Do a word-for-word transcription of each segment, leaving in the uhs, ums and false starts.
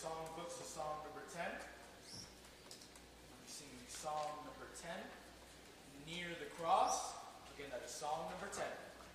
songbooks to Psalm number ten. We're singing Psalm number ten, Near the Cross. Again, that is Psalm number ten.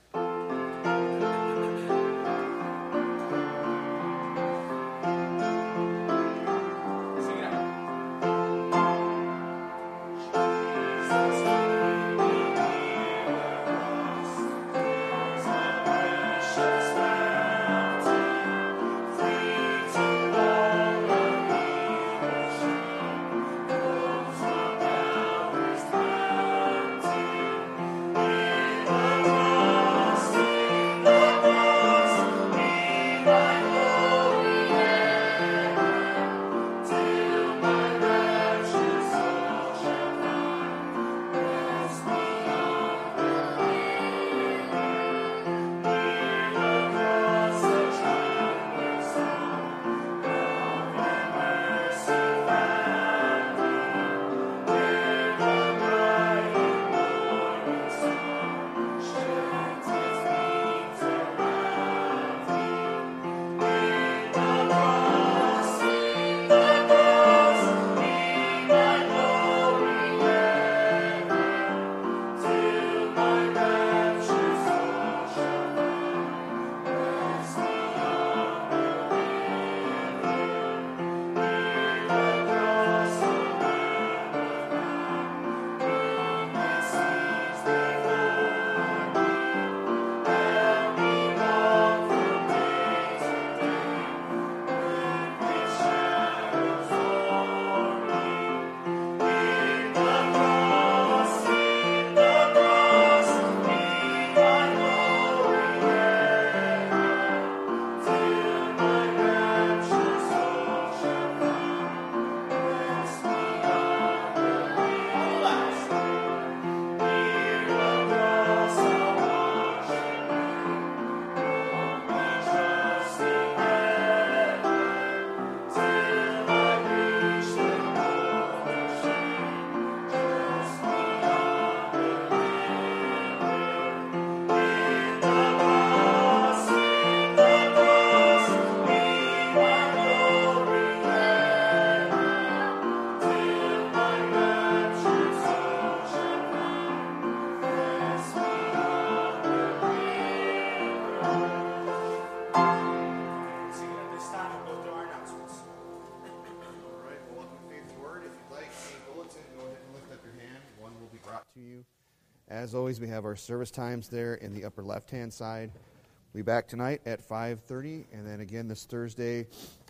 As always, we have our service times there in the upper left-hand side. We'll be back tonight at five thirty, and then again this Thursday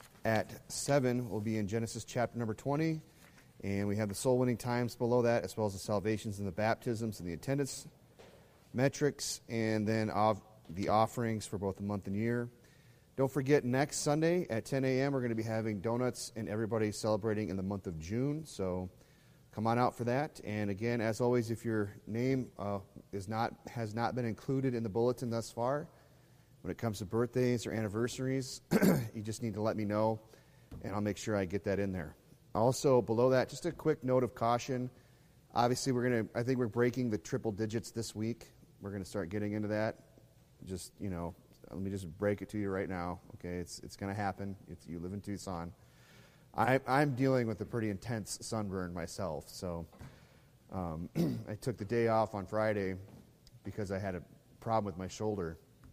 at seven, we'll be in Genesis chapter number twenty, and we have the soul-winning times below that, as well as the salvations and the baptisms and the attendance metrics, and then of the offerings for both the month and year. Don't forget, next Sunday at ten a.m., we're going to be having donuts and everybody celebrating in the month of June, so come on out for that. And again, as always, if your name uh, is not has not been included in the bulletin thus far, when it comes to birthdays or anniversaries, you just need to let me know, and I'll make sure I get that in there. Also, below that, just a quick note of caution. Obviously, we're going to, I think we're breaking the triple digits this week. We're going to start getting into that. Just, you know, let me just break it to you right now. Okay, it's it's going to happen. It's, you live in Tucson. I, I'm dealing with a pretty intense sunburn myself, so um, I took the day off on Friday because I had a problem with my shoulder.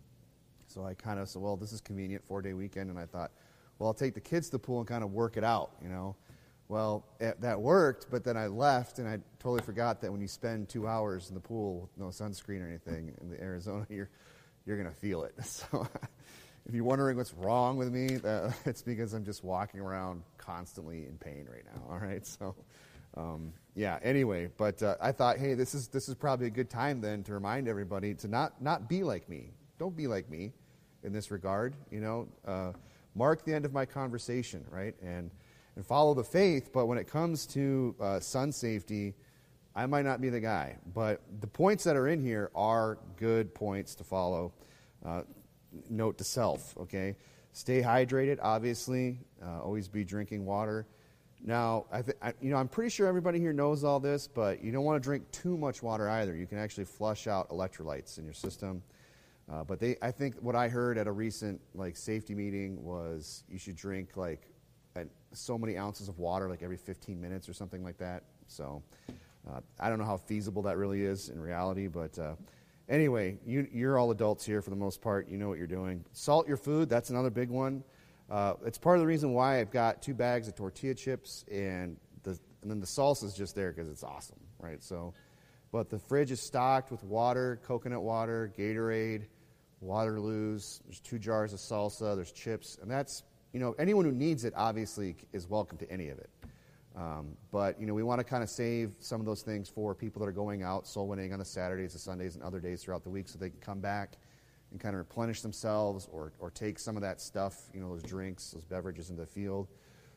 So I kind of said, well, this is convenient, four-day weekend, and I thought, well, I'll take the kids to the pool and kind of work it out, you know. Well, it, that worked, but then I left, and I totally forgot that when you spend two hours in the pool with no sunscreen or anything in the Arizona, you're you're going to feel it. So if you're wondering what's wrong with me, uh, it's because I'm just walking around constantly in pain right now, all right? So, um, yeah, anyway, but uh, I thought, hey, this is this is probably a good time then to remind everybody to not, not be like me. Don't be like me in this regard, you know. Uh, mark the end of my conversation, right, and and follow the faith, but when it comes to uh, sun safety, I might not be the guy. But the points that are in here are good points to follow. Uh, note to self, okay? Stay hydrated, obviously. Uh, always be drinking water. Now, I, th- I, you know, I'm pretty sure everybody here knows all this, but you don't want to drink too much water either. You can actually flush out electrolytes in your system. Uh, but they, I think what I heard at a recent like safety meeting was you should drink like at so many ounces of water, like every fifteen minutes or something like that. So uh, I don't know how feasible that really is in reality, but uh, anyway, you, you're all adults here for the most part. You know what you're doing. Salt your food. That's another big one. Uh, it's part of the reason why I've got two bags of tortilla chips, and the and then the salsa is just there because it's awesome, right? So, but the fridge is stocked with water, coconut water, Gatorade, Waterloos. There's two jars of salsa. There's chips, and that's, you know, anyone who needs it obviously is welcome to any of it. Um, but, you know, we want to kind of save some of those things for people that are going out soul winning on the Saturdays, the Sundays, and other days throughout the week, so they can come back and kind of replenish themselves, or or take some of that stuff, you know, those drinks, those beverages into the field.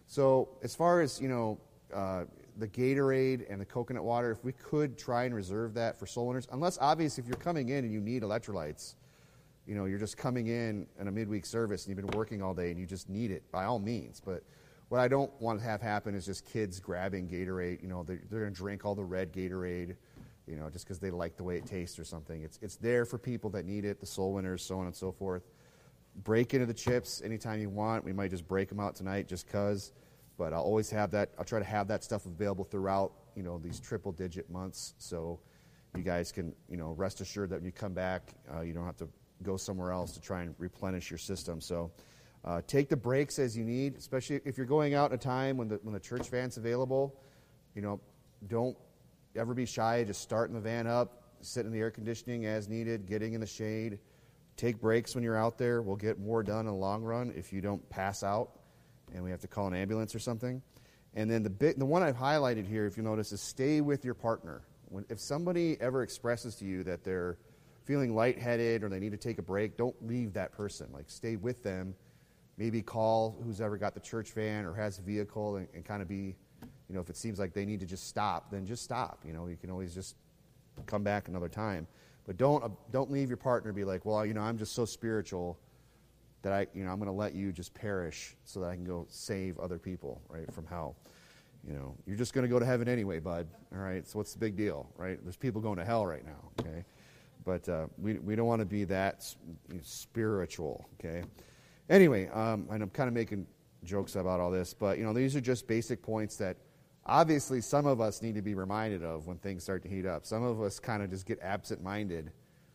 So as far as, you know, uh, the Gatorade and the coconut water, if we could try and reserve that for soul winners, unless obviously if you're coming in and you need electrolytes, you know, you're just coming in in a midweek service and you've been working all day and you just need it, by all means. But what I don't want to have happen is just kids grabbing Gatorade. You know, they're, they're going to drink all the red Gatorade, you know, just because they like the way it tastes or something. It's it's there for people that need it, the soul winners, so on and so forth. Break into the chips anytime you want. We might just break them out tonight just because. But I'll always have that. I'll try to have that stuff available throughout, you know, these triple-digit months. So you guys can, you know, rest assured that when you come back, uh, you don't have to go somewhere else to try and replenish your system. So uh, take the breaks as you need, especially if you're going out at a time when the when the church van's available. You know, don't ever be shy. Just starting the van up, sit in the air conditioning as needed, getting in the shade. Take breaks when you're out there. We'll get more done in the long run if you don't pass out and we have to call an ambulance or something. And then the bit, the one I've highlighted here, if you notice, is stay with your partner. When, if somebody ever expresses to you that they're feeling lightheaded or they need to take a break, don't leave that person. Like, stay with them. Maybe call who's ever got the church van or has a vehicle and, and kind of be, you know, if it seems like they need to just stop, then just stop. You know, you can always just come back another time. But don't uh, don't leave your partner and be like, well, you know, I'm just so spiritual that I, you know, I'm going to let you just perish so that I can go save other people, right, from hell. You know, you're just going to go to heaven anyway, bud. All right, so what's the big deal, right? There's people going to hell right now, okay? But uh, we we don't want to be that you know, spiritual, okay? Anyway, um, and I'm kind of making jokes about all this, but, you know, these are just basic points that obviously some of us need to be reminded of when things start to heat up. Some of us kind of just get absent-minded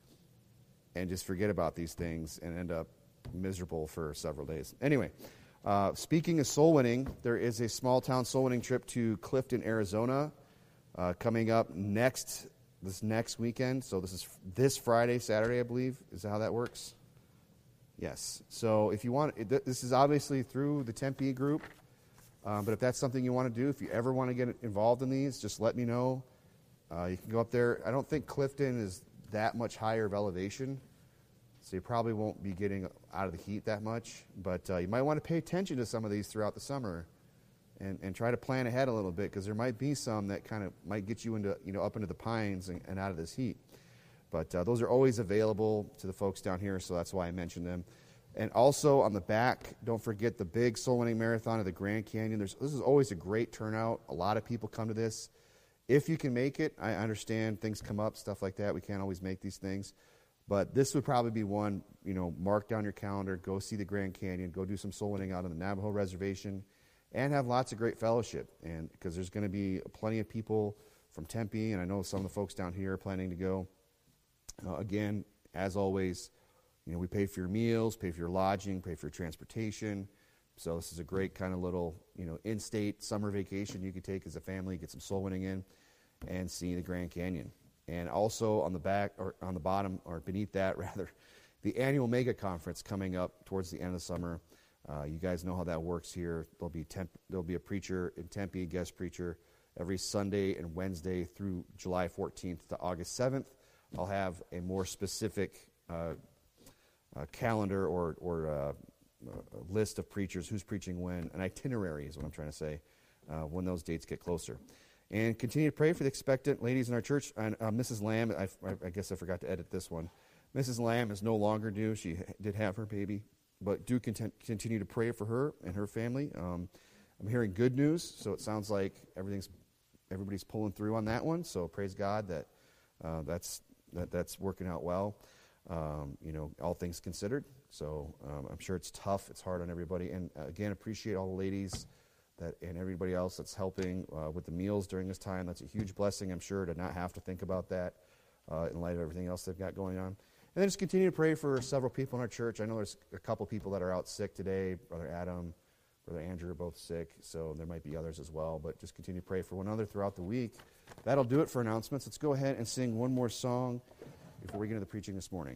and just forget about these things and end up miserable for several days. Anyway, uh, speaking of soul winning, there is a small-town soul winning trip to Clifton, Arizona, uh, coming up next this next weekend. So this is this Friday, Saturday, I believe. Is that how that works? Yes. So if you want, this is obviously through the Tempe group. Um, but if that's something you want to do, if you ever want to get involved in these, just let me know. Uh, you can go up there. I don't think Clifton is that much higher of elevation, so you probably won't be getting out of the heat that much. But uh, you might want to pay attention to some of these throughout the summer and, and try to plan ahead a little bit, because there might be some that kind of might get you into, you know, up into the pines and, and out of this heat. But uh, those are always available to the folks down here, so that's why I mentioned them. And also on the back, don't forget the big soul winning marathon of the Grand Canyon. There's, this is always a great turnout. A lot of people come to this. If you can make it, I understand things come up, stuff like that. We can't always make these things. But this would probably be one, you know, mark down your calendar, go see the Grand Canyon, go do some soul winning out on the Navajo Reservation, and have lots of great fellowship. And because there's going to be plenty of people from Tempe, and I know some of the folks down here are planning to go. Uh, again, as always, you know, we pay for your meals, pay for your lodging, pay for your transportation. So this is a great kind of little, you know, in-state summer vacation you could take as a family, get some soul winning in, and see the Grand Canyon. And also on the back, or on the bottom, or beneath that, rather, the annual mega conference coming up towards the end of the summer. Uh, you guys know how that works here. There'll be temp- there'll be a preacher in Tempe, a guest preacher, every Sunday and Wednesday through July fourteenth to August seventh. I'll have a more specific uh, uh, calendar or, or uh, a list of preachers, who's preaching when, an itinerary is what I'm trying to say, uh, when those dates get closer. And continue to pray for the expectant ladies in our church. And uh, Missus Lamb, I, I guess I forgot to edit this one. Missus Lamb is no longer due. She did have her baby, but do content, continue to pray for her and her family. Um, I'm hearing good news, so it sounds like everything's everybody's pulling through on that one. So praise God that uh, that's that that's working out well. Um, you know, all things considered. So um, I'm sure it's tough. It's hard on everybody. And uh, again, appreciate all the ladies that and everybody else that's helping uh, with the meals during this time. That's a huge blessing, I'm sure, to not have to think about that uh, in light of everything else they've got going on. And then just continue to pray for several people in our church. I know there's a couple people that are out sick today. Brother Adam, Brother Andrew are both sick, so there might be others as well. But just continue to pray for one another throughout the week. That'll do it for announcements. Let's go ahead and sing one more song before we get into the preaching this morning.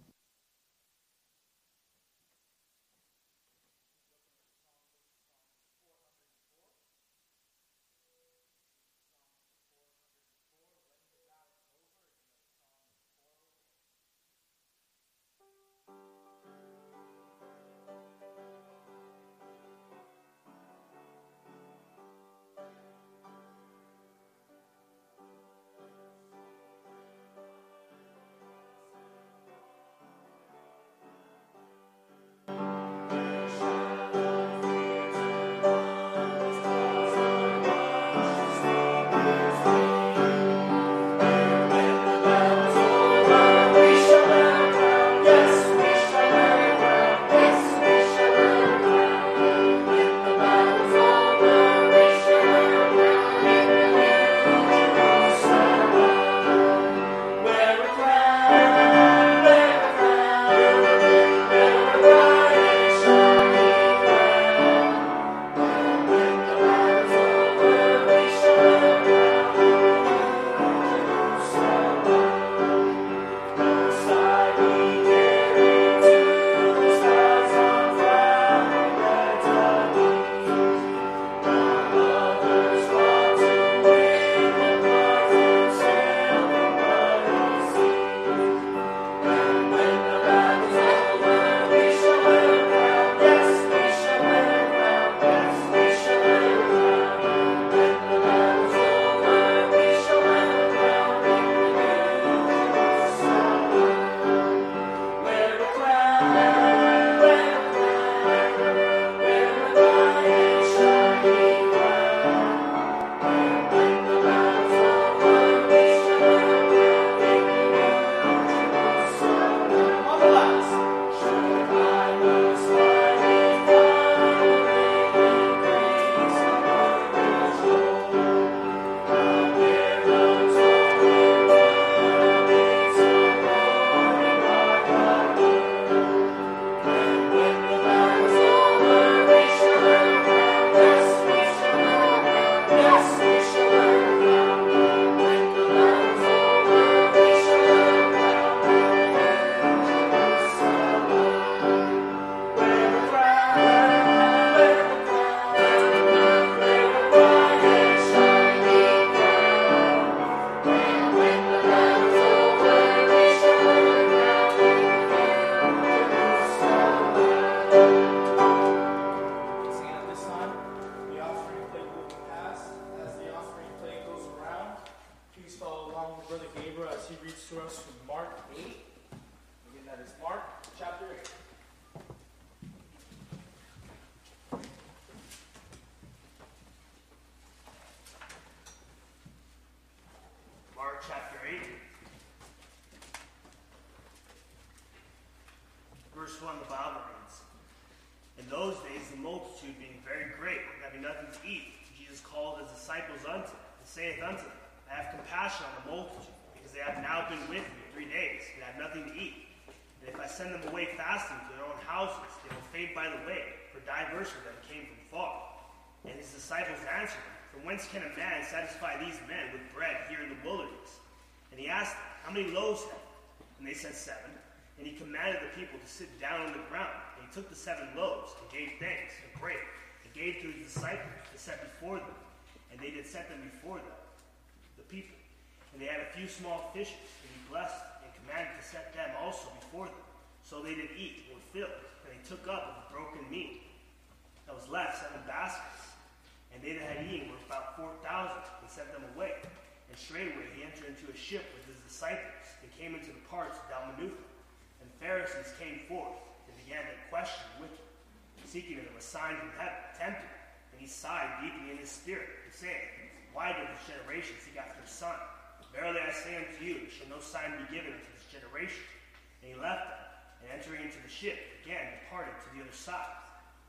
Verse one, the Bible reads, "In those days the multitude being very great, and having nothing to eat, Jesus called his disciples unto him, and saith unto them, I have compassion on the multitude, because they have now been with me three days, and have nothing to eat. And if I send them away fasting to their own houses, they will faint by the way, for divers of them came from far. And his disciples answered him, From whence can a man satisfy these men with bread here in the wilderness? And he asked them, How many loaves have you? And they said, Seven. And he commanded the people to sit down on the ground. And he took the seven loaves, and gave thanks, and brake, and gave to his disciples to set before them. And they did set them before them, the people. And they had a few small fishes, and he blessed, and commanded to set them also before them. So they did eat, and were filled. And they took up of the broken meat that was left seven baskets. And they that had eaten were about four thousand, and sent them away. And straightway he entered into a ship with his disciples, and came into the parts of Dalmanutha. And Pharisees came forth, and began to question with him, seeking of him a sign from heaven, tempting him. And he sighed deeply in his spirit, and saying, Why does this generation seek after a son? Verily I say unto you, there shall no sign be given unto this generation. And he left them, and entering into the ship, again departed to the other side.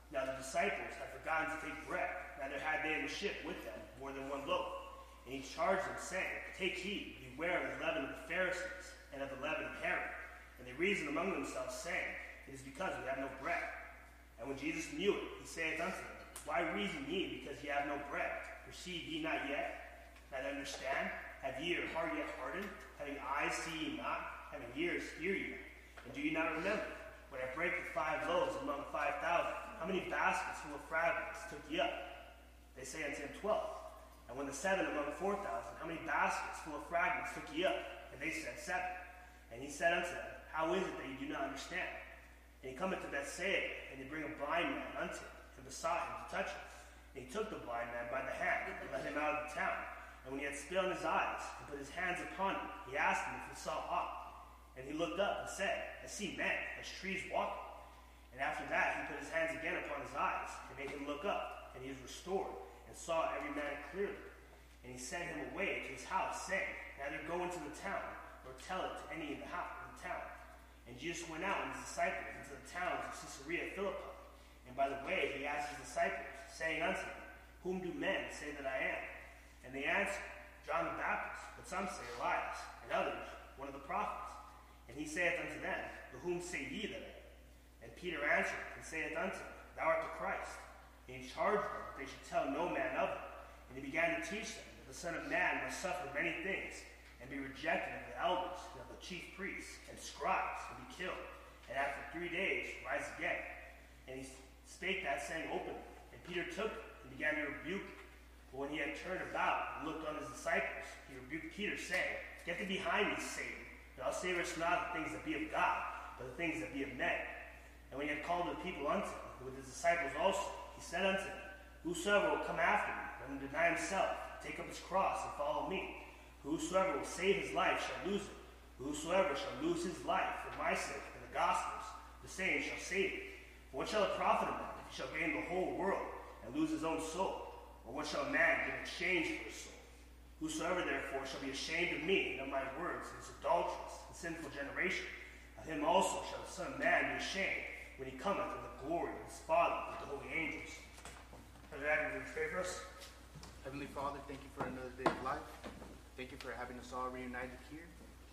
Now the disciples had forgotten to take bread, neither had they in the ship with them more than one loaf. And he charged them, saying, Take heed, beware of the leaven of the Pharisees, and of the leaven of Herod. And they reasoned among themselves, saying, It is because we have no bread. And when Jesus knew it, he saith unto them, Why reason ye, because ye have no bread? Perceive ye not yet? Neither understand? Have ye your heart yet hardened? Having eyes see ye not? Having ears hear ye not? And do ye not remember? When I break the five loaves among five thousand, how many baskets full of fragments took ye up? They say unto him, Twelve. And when the seven among four thousand, how many baskets full of fragments took ye up? And they said, Seven. And he said unto them, How is it that ye do not understand? And he cometh to Bethsaida, and they bring a blind man unto him, and besought him to touch him. And he took the blind man by the hand, and led him out of the town. And when he had spit on his eyes, and put his hands upon him, he asked him if he saw aught. And he looked up and said, I see men, as trees walking. And after that he put his hands again upon his eyes, and made him look up, and he was restored, and saw every man clearly. And he sent him away to his house, saying, Neither go into the town, nor tell it to any in the house in the town. And Jesus went out with his disciples into the towns of Caesarea Philippi. And by the way he asked his disciples, saying unto them, Whom do men say that I am? And they answered, John the Baptist, but some say Elias, and others, one of the prophets. And he saith unto them, But whom say ye that I am? And Peter answered, and saith unto him, Thou art the Christ. And he charged them that they should tell no man of it. And he began to teach them that the Son of Man must suffer many things, and be rejected of the elders, and of the chief priests, and scribes, and be killed, and after three days rise again. And he spake that saying openly. And Peter took it, and began to rebuke him. But when he had turned about, and looked on his disciples, he rebuked Peter, saying, Get thee behind me, Satan. Thou savest not the things that be of God, but the things that be of men. And when he had called the people unto him, with his disciples also, he said unto them, Whosoever will come after me, let him deny himself, take up his cross, and follow me. Whosoever will save his life shall lose it. Whosoever shall lose his life for my sake and the gospel's, the same shall save it. For what shall it profit a man if he shall gain the whole world, and lose his own soul? Or what shall a man give in exchange for his soul? Whosoever therefore shall be ashamed of me and of my words in this adulterous and sinful generation, of him also shall the Son of Man be ashamed when he cometh in the glory of his Father with the holy angels. Brother Adam, would you pray for us? Heavenly Father, thank you for another day of life. Thank you for having us all reunited here.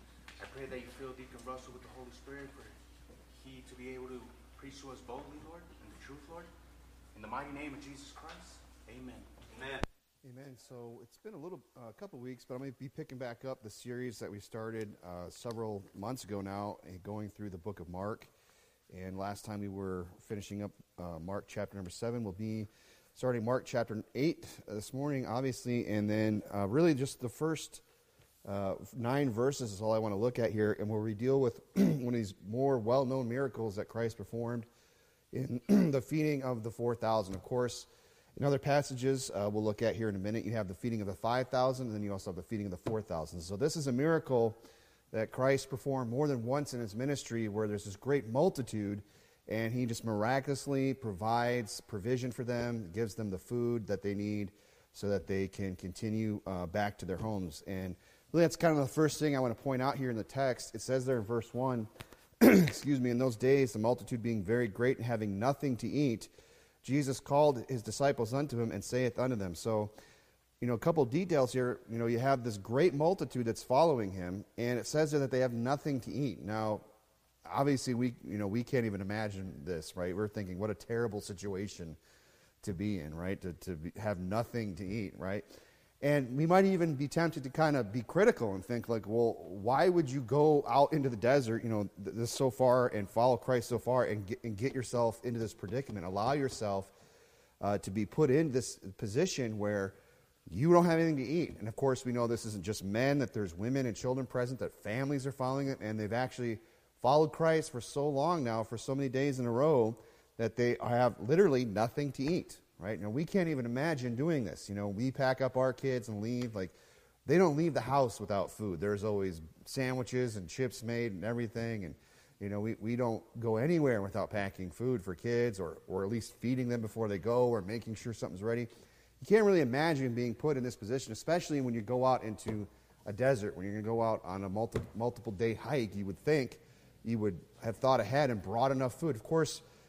I pray that you fill Deacon Russell with the Holy Spirit for he to be able to preach to us boldly, Lord, in the truth, Lord. In the mighty name of Jesus Christ, amen. Amen. Amen. So it's been a little, a uh, couple weeks, but I'm going to be picking back up the series that we started uh, several months ago now, and going through the book of Mark. And last time we were finishing up uh, Mark chapter number seven. We'll be starting Mark chapter eight uh, this morning, obviously, and then uh, really just the first uh, nine verses is all I want to look at here, and where we deal with one of these more well-known miracles that Christ performed in the feeding of the four thousand. Of course, in other passages uh, we'll look at here in a minute, you have the feeding of the five thousand, and then you also have the feeding of the four thousand. So this is a miracle that Christ performed more than once in his ministry, where there's this great multitude, and he just miraculously provides provision for them, gives them the food that they need so that they can continue uh, back to their homes. And really that's kind of the first thing I want to point out here in the text. It says there in verse one, excuse me, in those days, the multitude being very great and having nothing to eat, Jesus called his disciples unto him and saith unto them. So, you know, a couple of details here. You know, you have this great multitude that's following him, and it says there that they have nothing to eat. Now, obviously, we you know we can't even imagine this, right? We're thinking, what a terrible situation to be in, right? To to be, have nothing to eat, right? And we might even be tempted to kind of be critical and think, like, well, why would you go out into the desert, you know, th- this so far and follow Christ so far and get, and get yourself into this predicament? Allow yourself uh, to be put in this position where you don't have anything to eat. And of course, we know this isn't just men, that there's women and children present, that families are following it, and they've actually followed Christ for so long now, for so many days in a row, that they have literally nothing to eat, right? Now, we can't even imagine doing this. You know, we pack up our kids and leave. Like, they don't leave the house without food. There's always sandwiches and chips made and everything, and you know, we, we don't go anywhere without packing food for kids, or, or at least feeding them before they go, or making sure something's ready. You can't really imagine being put in this position, especially when you go out into a desert, when you're going to go out on a multi, multiple day hike. You would think you would have thought ahead and brought enough food. Of course,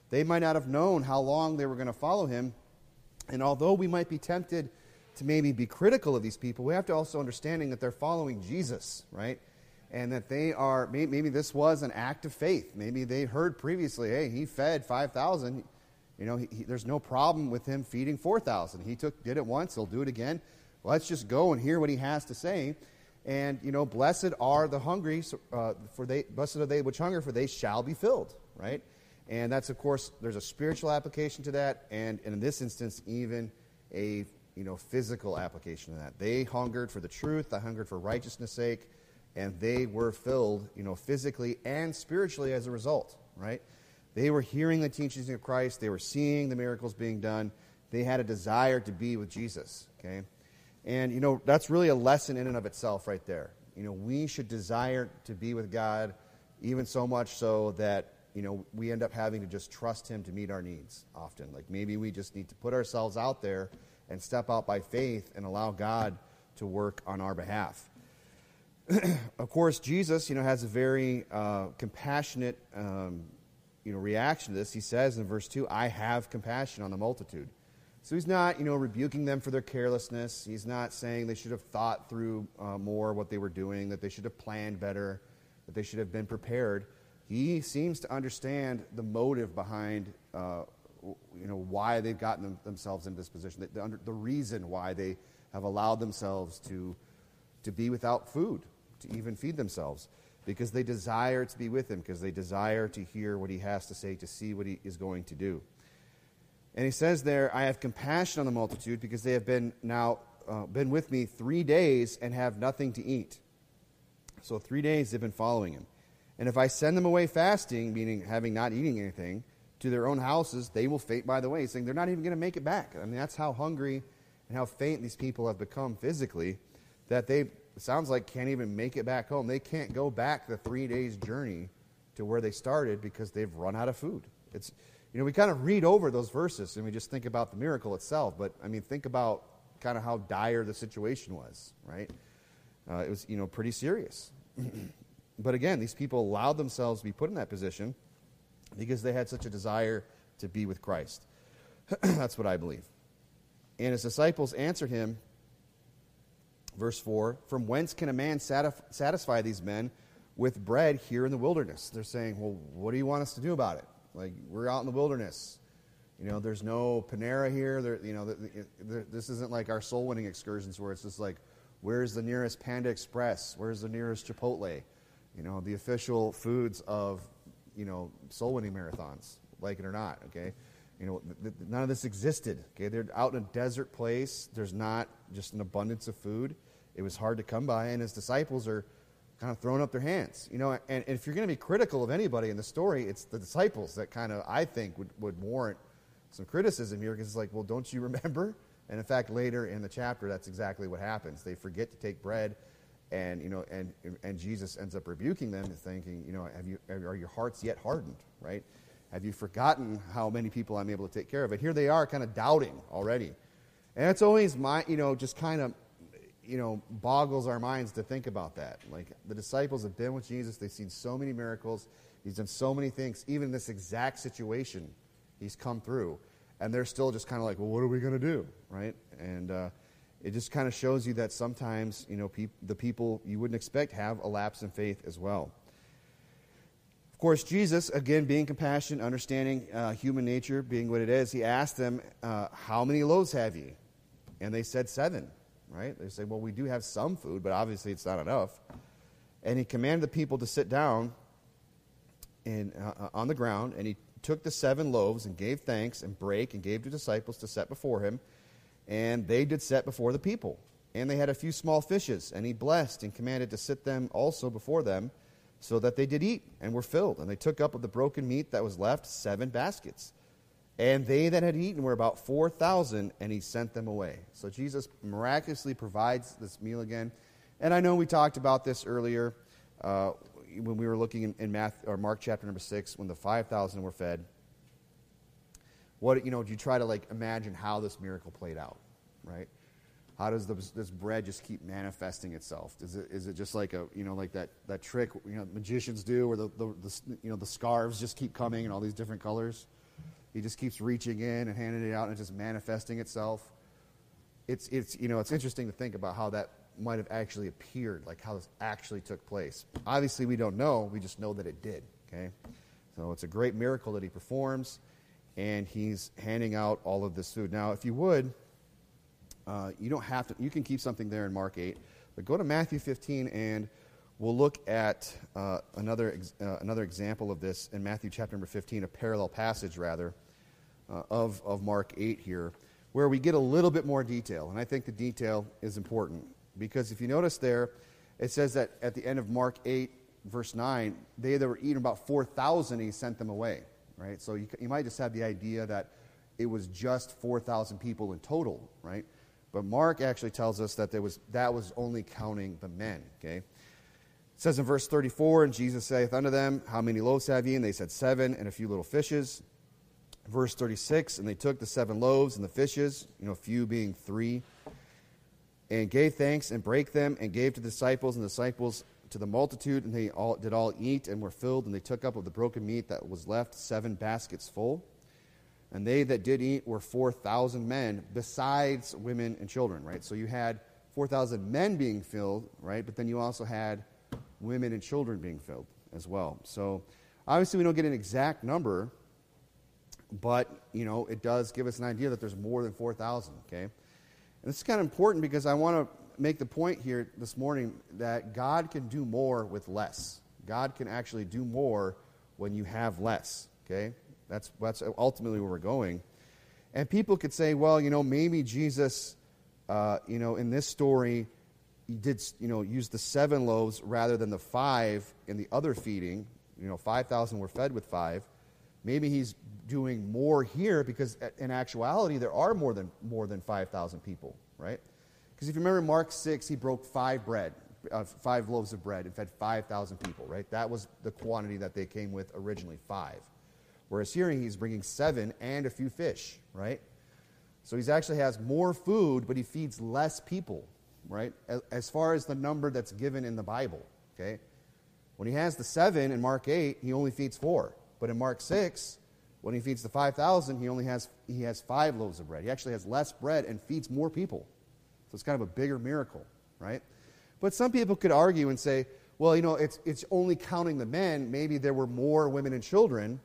They might not have known how long they were going to follow him. And although we might be tempted to maybe be critical of these people, we have to also understanding that they're following Jesus, right? And that they are, maybe this was an act of faith. Maybe they heard previously, hey, he fed five thousand. You know, he, he, there's no problem with him feeding four thousand. He took did it once, he'll do it again. Let's just go and hear what he has to say. And, you know, blessed are the hungry, uh, for they, blessed are they which hunger, for they shall be filled, right? And that's, of course, there's a spiritual application to that, and, and in this instance, even a, you know, physical application of that. They hungered for the truth, they hungered for righteousness' sake, and they were filled, you know, physically and spiritually as a result, right? They were hearing the teachings of Christ, they were seeing the miracles being done, they had a desire to be with Jesus, okay? And, you know, that's really a lesson in and of itself right there. You know, we should desire to be with God, even so much so that, you know, we end up having to just trust him to meet our needs often. Like maybe we just need to put ourselves out there and step out by faith and allow God to work on our behalf. Of course, Jesus, you know, has a very uh, compassionate, um, you know, reaction to this. He says in verse two, I have compassion on the multitude. So he's not, you know, rebuking them for their carelessness. He's not saying they should have thought through uh, more what they were doing, that they should have planned better, that they should have been prepared. He seems to understand the motive behind, uh, you know, why they've gotten them, themselves into this position, the, the, under, the reason why they have allowed themselves to, to be without food, to even feed themselves, because they desire to be with him, because they desire to hear what he has to say, to see what he is going to do. And he says there, I have compassion on the multitude because they have been now uh, been with me three days and have nothing to eat. So three days they've been following him. And if I send them away fasting, meaning having not eating anything, to their own houses, they will faint by the way, saying they're not even going to make it back. I mean, that's how hungry and how faint these people have become physically, that they, it sounds like, can't even make it back home. They can't go back the three days journey to where they started because they've run out of food. It's... You know, we kind of read over those verses and we just think about the miracle itself. But, I mean, think about kind of how dire the situation was, right? Uh, it was, you know, pretty serious. But, again, these people allowed themselves to be put in that position because they had such a desire to be with Christ. That's what I believe. And his disciples answered him, verse four, from whence can a man satisf- satisfy these men with bread here in the wilderness? They're saying, well, what do you want us to do about it? Like, we're out in the wilderness. You know, there's no Panera here. There, you know, the, the, the, this isn't like our soul-winning excursions where it's just like, where's the nearest Panda Express? Where's the nearest Chipotle? You know, the official foods of, you know, soul-winning marathons, like it or not, okay? You know, th- th- none of this existed, okay? They're out in a desert place. There's not just an abundance of food. It was hard to come by, and his disciples are kind of throwing up their hands. You know, and, and if you're going to be critical of anybody in the story, it's the disciples that kind of, I think, would, would warrant some criticism here, because it's like, well, don't you remember? And in fact, later in the chapter, that's exactly what happens. They forget to take bread, and, you know, and and Jesus ends up rebuking them, thinking, you know, have you are your hearts yet hardened, right? Have you forgotten how many people I'm able to take care of? But here they are kind of doubting already. And it's always, my, you know, just kind of, you know, boggles our minds to think about that. Like, the disciples have been with Jesus. They've seen so many miracles. He's done so many things. Even this exact situation he's come through. And they're still just kind of like, well, what are we going to do, right? And uh, it just kind of shows you that sometimes, you know, peop- the people you wouldn't expect have a lapse in faith as well. Of course, Jesus, again, being compassionate, understanding uh, human nature, being what it is, he asked them, uh, how many loaves have ye? And they said seven. Right? They say, well, we do have some food, but obviously it's not enough. And he commanded the people to sit down in, uh, on the ground, and he took the seven loaves and gave thanks and brake and gave to disciples to set before him. And they did set before the people. And they had a few small fishes, and he blessed and commanded to sit them also before them, so that they did eat and were filled. And they took up of the broken meat that was left seven baskets. And they that had eaten were about four thousand, and he sent them away. So Jesus miraculously provides this meal again. And I know we talked about this earlier uh, when we were looking in, in Math, or Mark chapter number six, when the five thousand were fed. What, you know, do you try to, like, imagine how this miracle played out, right? How does this, this bread just keep manifesting itself? Is it is it just like a, you know, like that, that trick, you know, magicians do, where the, the, the you know the scarves just keep coming in all these different colors? He just keeps reaching in and handing it out and just manifesting itself. It's, it's, you know, it's interesting to think about how that might have actually appeared, like how this actually took place. Obviously, we don't know. We just know that it did, okay? So it's a great miracle that he performs, and he's handing out all of this food. Now, if you would, uh, you don't have to, you can keep something there in Mark eight, but go to Matthew fifteen, and we'll look at uh, another ex- uh, another example of this in Matthew chapter number fifteen, a parallel passage, rather, uh, of, of Mark eight here, where we get a little bit more detail. And I think the detail is important, because if you notice there, it says that at the end of Mark eight, verse nine, they that were eating about four thousand, he sent them away, right? So you, you might just have the idea that it was just four thousand people in total, right? But Mark actually tells us that there was that was only counting the men, okay? It says in verse thirty-four, and Jesus saith unto them, how many loaves have ye? And they said, seven, and a few little fishes. Verse thirty-six, and they took the seven loaves and the fishes, you know, few being three, and gave thanks and brake them and gave to the disciples, and the disciples to the multitude, and they all did all eat and were filled, and they took up of the broken meat that was left seven baskets full. And they that did eat were four thousand men, besides women and children, right? So you had four thousand men being filled, right? But then you also had women and children being filled as well. So obviously we don't get an exact number, but, you know, it does give us an idea that there's more than four thousand, okay? And this is kind of important because I want to make the point here this morning that God can do more with less. God can actually do more when you have less, okay? That's, that's ultimately where we're going. And people could say, well, you know, maybe Jesus, uh, you know, in this story, he did, you know, use the seven loaves rather than the five in the other feeding. You know, five thousand were fed with five. Maybe he's doing more here because in actuality, there are more than more than five thousand people, right? Because if you remember Mark six, he broke five bread, uh, five loaves of bread and fed five thousand people, right? That was the quantity that they came with originally, five. Whereas here he's bringing seven and a few fish, right? So he actually has more food, but he feeds less people, right? As, as far as the number that's given in the Bible, okay? When he has the seven in Mark eight, he only feeds four. But in Mark six, when he feeds the five thousand, he only has he has five loaves of bread. He actually has less bread and feeds more people. So it's kind of a bigger miracle, right? But some people could argue and say, well, you know, it's it's only counting the men. Maybe there were more women and children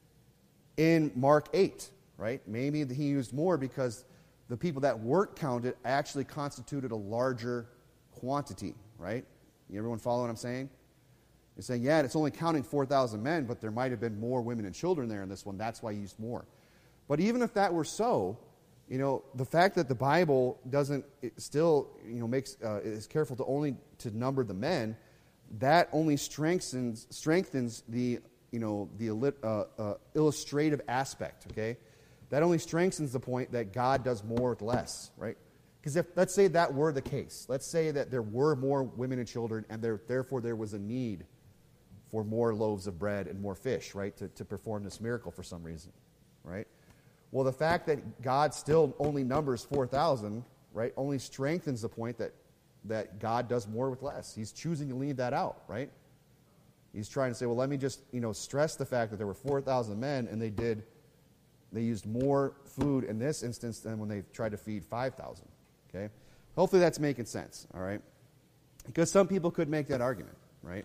in Mark eight, right? Maybe he used more because the people that weren't counted actually constituted a larger quantity, right? Everyone follow what I'm saying? You're saying, yeah, it's only counting four thousand men, but there might have been more women and children there in this one. That's why he used more. But even if that were so, you know, the fact that the Bible doesn't, it still, you know, makes, uh, is careful to only to number the men, that only strengthens strengthens the, you know, the uh, uh, illustrative aspect, okay? That only strengthens the point that God does more with less, right? Because if, let's say that were the case. Let's say that there were more women and children, and there, therefore there was a need for more loaves of bread and more fish, right, to, to perform this miracle for some reason, right? Well, the fact that God still only numbers four thousand, right, only strengthens the point that, that God does more with less. He's choosing to leave that out, right? He's trying to say, well, let me just, you know, stress the fact that there were four thousand men, and they did, they used more food in this instance than when they tried to feed five thousand, okay? Hopefully that's making sense, all right? Because some people could make that argument, right?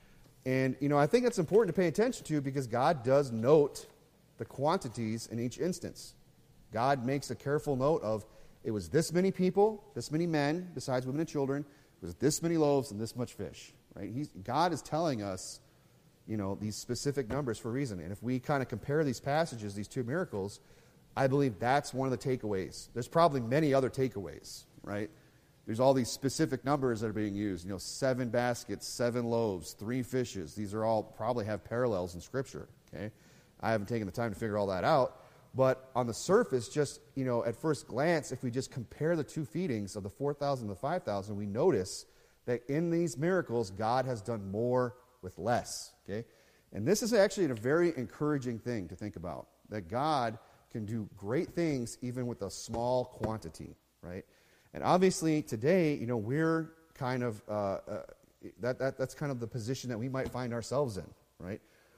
And, you know, I think it's important to pay attention to because God does note the quantities in each instance. God makes a careful note of it was this many people, this many men, besides women and children, it was this many loaves and this much fish, right? He's, God is telling us, you know, these specific numbers for a reason. And if we kind of compare these passages, these two miracles, I believe that's one of the takeaways. There's probably many other takeaways, right? There's all these specific numbers that are being used. You know, seven baskets, seven loaves, three fishes. These are all probably have parallels in Scripture, okay? I haven't taken the time to figure all that out. But on the surface, just, you know, at first glance, if we just compare the two feedings of the four thousand and the five thousand, we notice that in these miracles, God has done more with less, okay? And this is actually a very encouraging thing to think about, that God can do great things even with a small quantity, right? And obviously today, you know, we're kind of, uh, uh, that, that that's kind of the position that we might find ourselves in, right?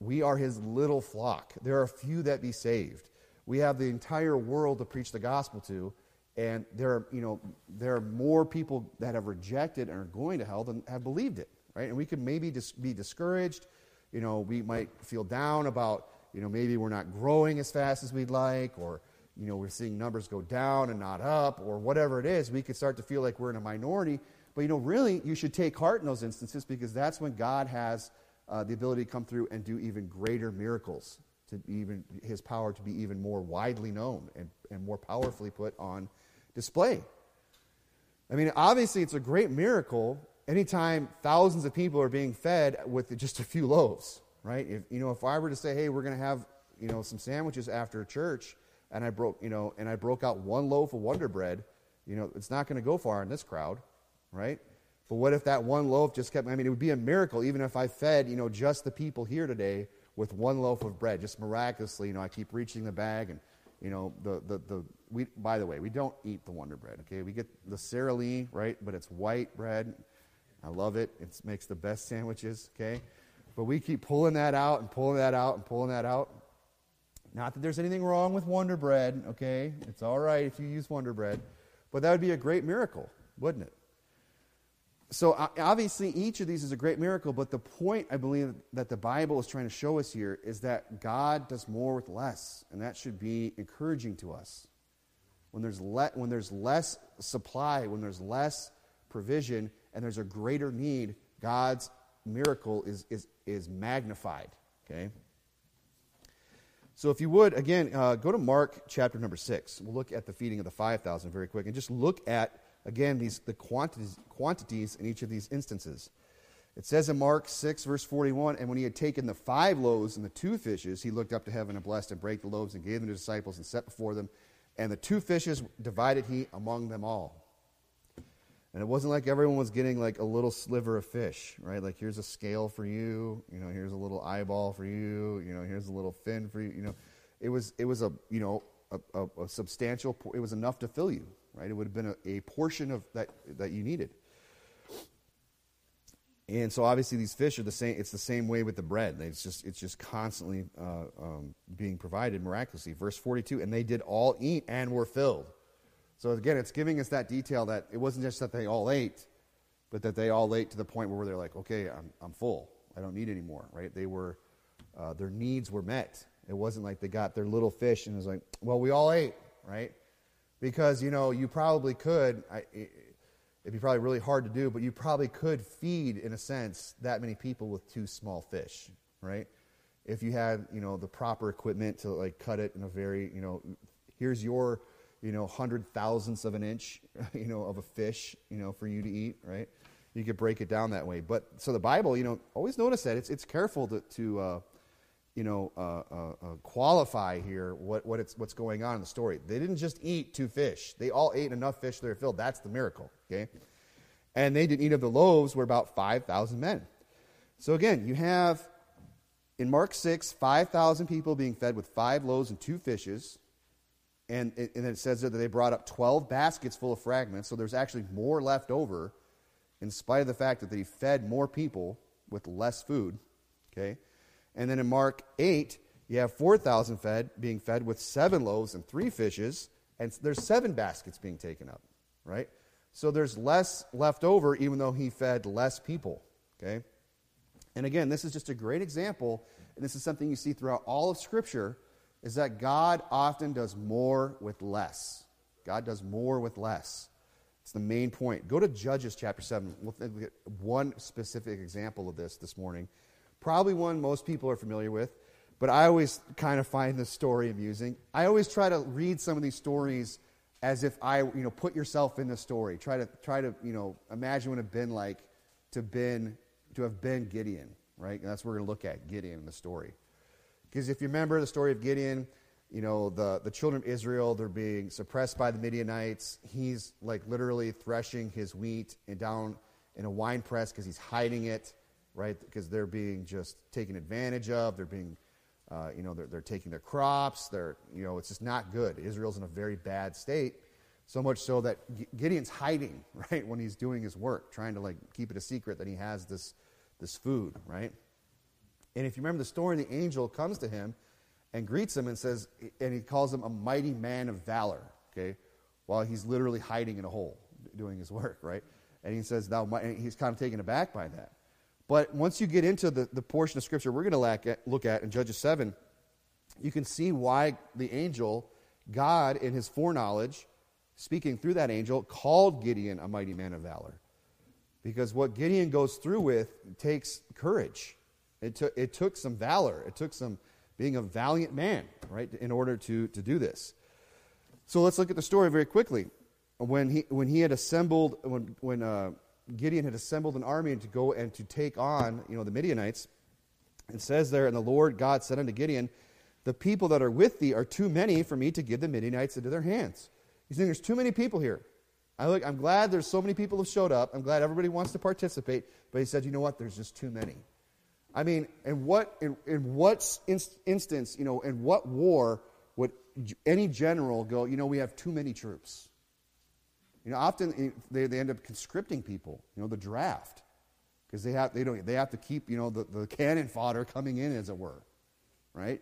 We are his little flock. There are few that be saved. We have the entire world to preach the gospel to, and there are, you know, there are more people that have rejected and are going to hell than have believed it, right? And we could maybe dis- be discouraged. You know, we might feel down about, you know, maybe we're not growing as fast as we'd like, or, you know, we're seeing numbers go down and not up, or whatever it is. We could start to feel like we're in a minority. But, you know, really, you should take heart in those instances, because that's when God has uh, the ability to come through and do even greater miracles, to even his power to be even more widely known and, and more powerfully put on display. I mean, obviously, it's a great miracle anytime thousands of people are being fed with just a few loaves, right? If, you know, if I were to say, hey, we're going to have, you know, some sandwiches after church, and I broke, you know, and I broke out one loaf of Wonder Bread, you know, it's not going to go far in this crowd, right? But what if that one loaf just kept, I mean, it would be a miracle even if I fed, you know, just the people here today with one loaf of bread, just miraculously. You know, I keep reaching the bag, and, you know, the, the, the we, by the way, we don't eat the Wonder Bread, okay? We get the Sara Lee, right? But it's white bread. I love it. It makes the best sandwiches, okay? But we keep pulling that out and pulling that out and pulling that out. Not that there's anything wrong with Wonder Bread, okay? It's all right if you use Wonder Bread. But that would be a great miracle, wouldn't it? So obviously each of these is a great miracle, but the point I believe that the Bible is trying to show us here is that God does more with less, and that should be encouraging to us. When there's, le- when there's less supply, when there's less provision, and there's a greater need, God's miracle is, is, is magnified, okay? So if you would, again, uh, go to Mark chapter number six. We'll look at the feeding of the five thousand very quick, and just look at, again, these the quantities, quantities in each of these instances. It says in Mark six, verse forty-one, and when he had taken the five loaves and the two fishes, he looked up to heaven and blessed and brake the loaves and gave them to the disciples and set before them. And the two fishes divided he among them all. And it wasn't like everyone was getting like a little sliver of fish, right? Like, here's a scale for you, you know, here's a little eyeball for you, you know, here's a little fin for you, you know. It was, it was a, you know, a, a, a substantial, it was enough to fill you, right? It would have been a, a portion of that that you needed. And so obviously these fish are the same, it's the same way with the bread. It's just, it's just constantly uh, um, being provided miraculously. Verse forty-two, and they did all eat and were filled. So again, it's giving us that detail that it wasn't just that they all ate, but that they all ate to the point where they're like, okay, I'm I'm full. I don't need any more, right? They were, uh, their needs were met. It wasn't like they got their little fish and it was like, well, we all ate, right? Because, you know, you probably could, I, it, it'd be probably really hard to do, but you probably could feed, in a sense, that many people with two small fish, right? If you had, you know, the proper equipment to, like, cut it in a very, you know, here's your, you know, hundred thousandths of an inch, you know, of a fish, you know, for you to eat, right? You could break it down that way. But, so the Bible, you know, always notice that. It's it's careful to, to uh, you know, uh, uh, uh, qualify here what, what it's what's going on in the story. They didn't just eat two fish. They all ate enough fish they were filled. That's the miracle, okay? And they didn't eat of the loaves were about five thousand men. So again, you have, in Mark six, five thousand people being fed with five loaves and two fishes. And, and then it says that they brought up twelve baskets full of fragments. So there's actually more left over, in spite of the fact that they fed more people with less food, okay? And then in Mark eight, you have four thousand fed, being fed with seven loaves and three fishes, and there's seven baskets being taken up, right? So there's less left over, even though he fed less people, okay? And again, this is just a great example, and this is something you see throughout all of Scripture, is that God often does more with less. God does more with less. It's the main point. Go to Judges chapter seven. We'll look at one specific example of this this morning. Probably one most people are familiar with, but I always kind of find this story amusing. I always try to read some of these stories as if I, you know, put yourself in the story. Try to, try to, you know, imagine what it would have been like to been, to have been Gideon, right? And that's what we're going to look at, Gideon in the story. Because if you remember the story of Gideon, you know, the, the children of Israel, they're being suppressed by the Midianites. He's like literally threshing his wheat and down in a wine press because he's hiding it, right? Because they're being just taken advantage of. They're being, uh, you know, they're, they're taking their crops. They're, you know, it's just not good. Israel's in a very bad state. So much so that Gideon's hiding, right, when he's doing his work, trying to like keep it a secret that he has this, this food, right? And if you remember the story, the angel comes to him and greets him and says, and he calls him a mighty man of valor, okay, while he's literally hiding in a hole doing his work, right? And he says, thou might, and he's kind of taken aback by that. But once you get into the, the portion of Scripture we're going to look at in Judges seven, you can see why the angel, God in his foreknowledge, speaking through that angel, called Gideon a mighty man of valor. Because what Gideon goes through with takes courage. It took, it took some valor. It took some being a valiant man, right, in order to, to do this. So let's look at the story very quickly. When he when he had assembled, when when uh, Gideon had assembled an army to go and to take on, you know, the Midianites, it says there, and the Lord God said unto Gideon, the people that are with thee are too many for me to give the Midianites into their hands. He's saying there's too many people here. I look, I'm glad there's so many people who showed up. I'm glad everybody wants to participate. But he said, you know what? There's just too many. I mean, in what in, in what inst- instance, you know, in what war would any general go, you know, we have too many troops? You know, often they, they end up conscripting people, you know, the draft. Because they have they don't they have to keep, you know, the, the cannon fodder coming in, as it were. Right?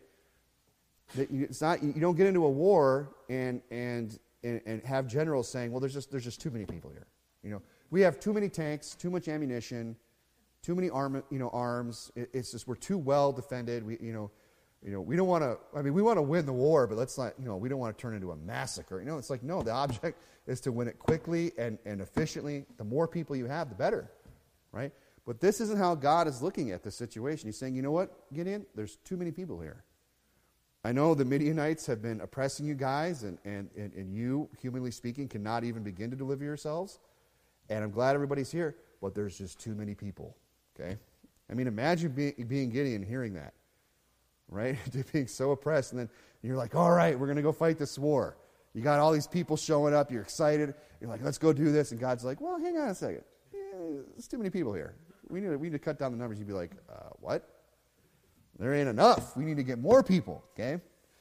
It's not you don't get into a war and and and, and have generals saying, well, there's just there's just too many people here. You know, we have too many tanks, too much ammunition, too many arm, you know, arms. It, it's just we're too well defended. We, you know, you know, we don't want to. I mean, we want to win the war, but let's not. You know, we don't want to turn into a massacre. You know, it's like no. The object is to win it quickly and and efficiently. The more people you have, the better, right? But this isn't how God is looking at this situation. He's saying, you know what, Gideon? There's too many people here. I know the Midianites have been oppressing you guys, and, and, and, and you, humanly speaking, cannot even begin to deliver yourselves. And I'm glad everybody's here, but there's just too many people, okay? I mean, imagine being, being Gideon hearing that, right? Being so oppressed, and then you're like, all right, we're going to go fight this war. You got all these people showing up, you're excited, you're like, let's go do this, and God's like, well, hang on a second. Yeah, there's too many people here. We need to, we need to cut down the numbers. You'd be like, uh, what? There ain't enough. We need to get more people, okay?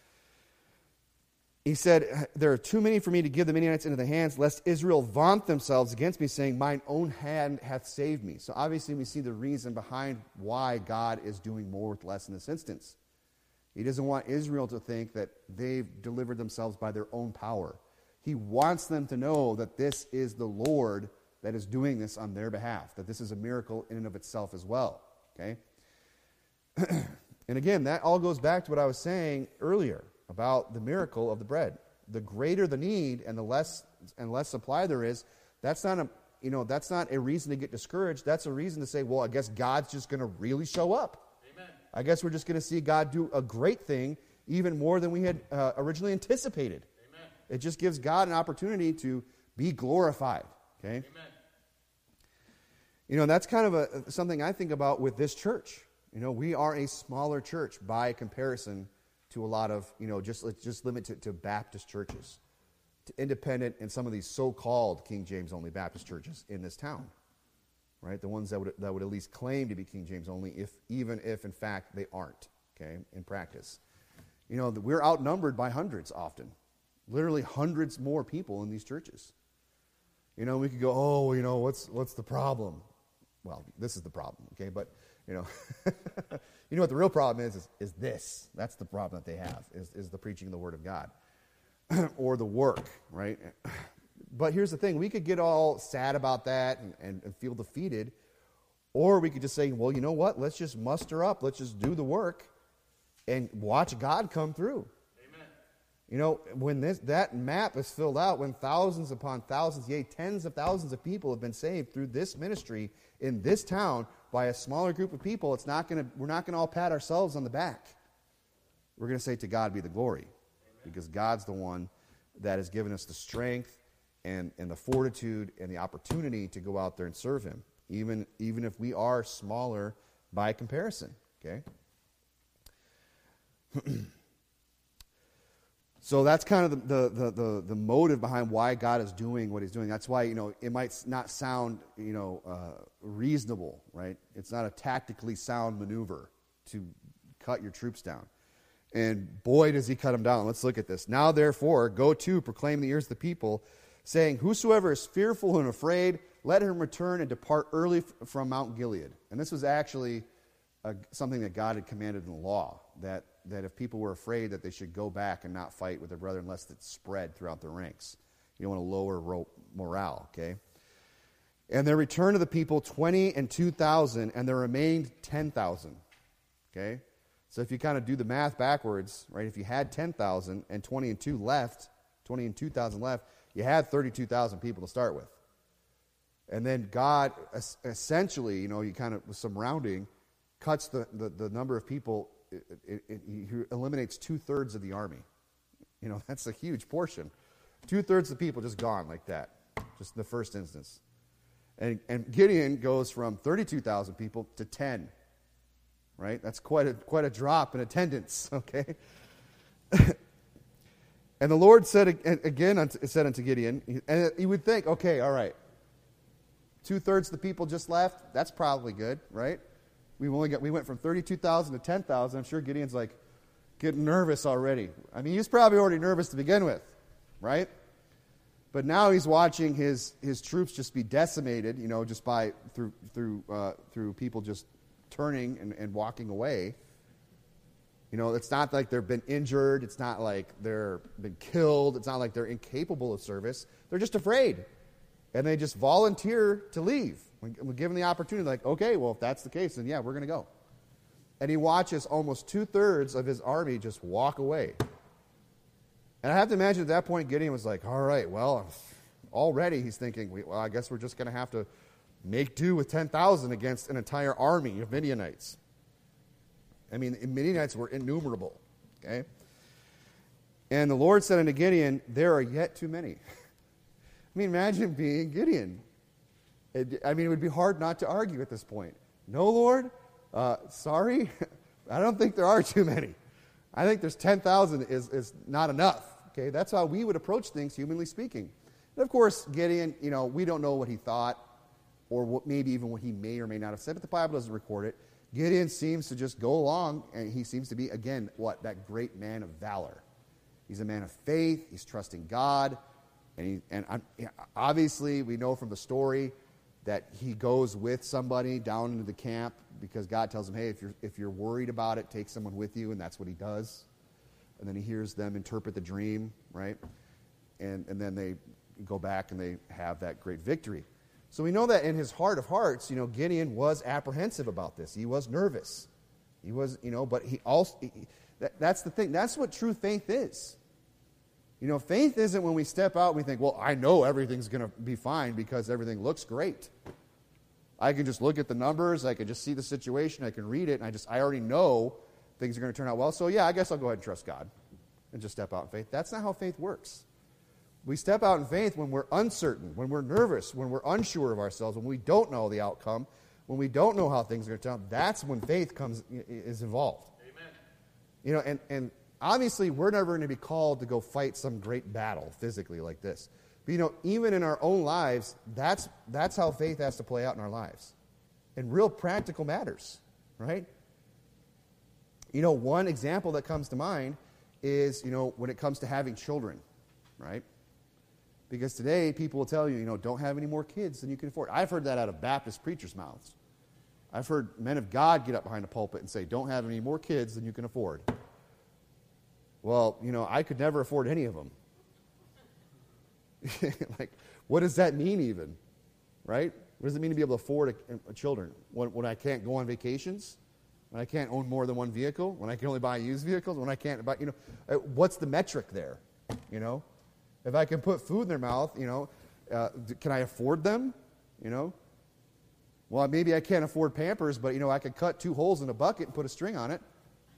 He said, there are too many for me to give the Midianites into the hands, lest Israel vaunt themselves against me, saying, mine own hand hath saved me. So obviously we see the reason behind why God is doing more with less in this instance. He doesn't want Israel to think that they've delivered themselves by their own power. He wants them to know that this is the Lord that is doing this on their behalf, that this is a miracle in and of itself as well, okay? And again, that all goes back to what I was saying earlier about the miracle of the bread. The greater the need and the less and less supply there is, that's not a you know that's not a reason to get discouraged. That's a reason to say, well, I guess God's just going to really show up. Amen. I guess we're just going to see God do a great thing, even more than we had uh, originally anticipated. Amen. It just gives God an opportunity to be glorified. Okay. Amen. You know, that's kind of a something I think about with this church. You know, we are a smaller church by comparison to a lot of, you know, just let's just limit it to Baptist churches, to independent and some of these so-called King James only Baptist churches in this town, right? The ones that would that would at least claim to be King James only, if even if in fact they aren't, okay, in practice. You know, we're outnumbered by hundreds often, literally hundreds more people in these churches. You know, we could go, oh, you know, what's what's the problem? Well, this is the problem, okay, but. You know, you know what the real problem is, is? Is this. That's the problem that they have, is, is the preaching of the Word of God. Or the work, right? But here's the thing. We could get all sad about that and, and, and feel defeated. Or we could just say, well, you know what? Let's just muster up. Let's just do the work and watch God come through. Amen. You know, when this that map is filled out, when thousands upon thousands, yea, tens of thousands of people have been saved through this ministry in this town, by a smaller group of people, it's not going to. We're not going to all pat ourselves on the back. We're going to say, to God be the glory. Amen. Because God's the one that has given us the strength and, and the fortitude and the opportunity to go out there and serve Him, even, even if we are smaller by comparison. Okay? So that's kind of the, the, the, the motive behind why God is doing what He's doing. That's why, you know, it might not sound, you know, uh, reasonable, right? It's not a tactically sound maneuver to cut your troops down. And boy, does He cut them down. Let's look at this. Now, therefore, go to, proclaim in the ears of the people, saying, whosoever is fearful and afraid, let him return and depart early from Mount Gilead. And this was actually a, something that God had commanded in the law, that, that if people were afraid that they should go back and not fight with their brother unless it's spread throughout the ranks. You don't want to lower ro- morale, okay? And there returned to the people twenty and two thousand, and there remained ten thousand, okay? So if you kind of do the math backwards, right, if you had ten thousand and twenty and two left, twenty and two thousand left, you had thirty-two thousand people to start with. And then God essentially, you know, you kind of, with some rounding, cuts the, the, the number of people, it, it, it, he eliminates two-thirds of the army. You know, that's a huge portion. Two-thirds of the people just gone like that, just in the first instance. And, and Gideon goes from thirty-two thousand people to ten, right? That's quite a, quite a drop in attendance, okay? And the Lord said again, said unto Gideon, and you would think, okay, all right, two-thirds of the people just left, that's probably good, right? We only got, we went from thirty-two thousand to ten thousand. I'm sure Gideon's like getting nervous already. I mean, he's probably already nervous to begin with, right? But now he's watching his, his troops just be decimated, you know, just by through through uh, through people just turning and, and walking away. You know, it's not like they've been injured. It's not like they're been killed. It's not like they're incapable of service. They're just afraid. And they just volunteer to leave. When, when given the opportunity, like, okay, well, if that's the case, then yeah, we're going to go. And he watches almost two-thirds of his army just walk away. And I have to imagine at that point, Gideon was like, all right, well, already he's thinking, well, I guess we're just going to have to make do with ten thousand against an entire army of Midianites. I mean, the Midianites were innumerable, okay? And the Lord said unto Gideon, there are yet too many. I mean, imagine being Gideon. It, I mean, it would be hard not to argue at this point. No, Lord, uh, sorry, I don't think there are too many. I think there's ten thousand is, is not enough, okay? That's how we would approach things, humanly speaking. And of course, Gideon, you know, we don't know what he thought or what, maybe even what he may or may not have said, but the Bible doesn't record it. Gideon seems to just go along, and he seems to be, again, what? That great man of valor. He's a man of faith. He's trusting God. And, he, and obviously, we know from the story that he goes with somebody down into the camp because God tells him, hey, if you're, if you're worried about it, take someone with you, and that's what he does. And then he hears them interpret the dream, right? And, and then they go back and they have that great victory. So we know that in his heart of hearts, you know, Gideon was apprehensive about this. He was nervous. He was, you know, but he also, he, that, that's the thing. That's what true faith is. You know, faith isn't when we step out and we think, well, I know everything's going to be fine because everything looks great. I can just look at the numbers. I can just see the situation. I can read it. And I just, I already know things are going to turn out well. So yeah, I guess I'll go ahead and trust God and just step out in faith. That's not how faith works. We step out in faith when we're uncertain, when we're nervous, when we're unsure of ourselves, when we don't know the outcome, when we don't know how things are going to turn out. That's when faith comes is involved. Amen. You know, and, and obviously we're never going to be called to go fight some great battle physically like this. But, you know, even in our own lives, that's that's how faith has to play out in our lives. In real practical matters, right? You know, one example that comes to mind is, you know, when it comes to having children, right? Because today, people will tell you, you know, don't have any more kids than you can afford. I've heard that out of Baptist preachers' mouths. I've heard men of God get up behind a pulpit and say, don't have any more kids than you can afford. Well, you know, I could never afford any of them. Like, what does that mean even? Right? What does it mean to be able to afford a, a children? When, when I can't go on vacations? When I can't own more than one vehicle? When I can only buy used vehicles? When I can't buy, you know, what's the metric there? You know? If I can put food in their mouth, you know, uh, can I afford them? You know? Well, maybe I can't afford Pampers, but, you know, I could cut two holes in a bucket and put a string on it.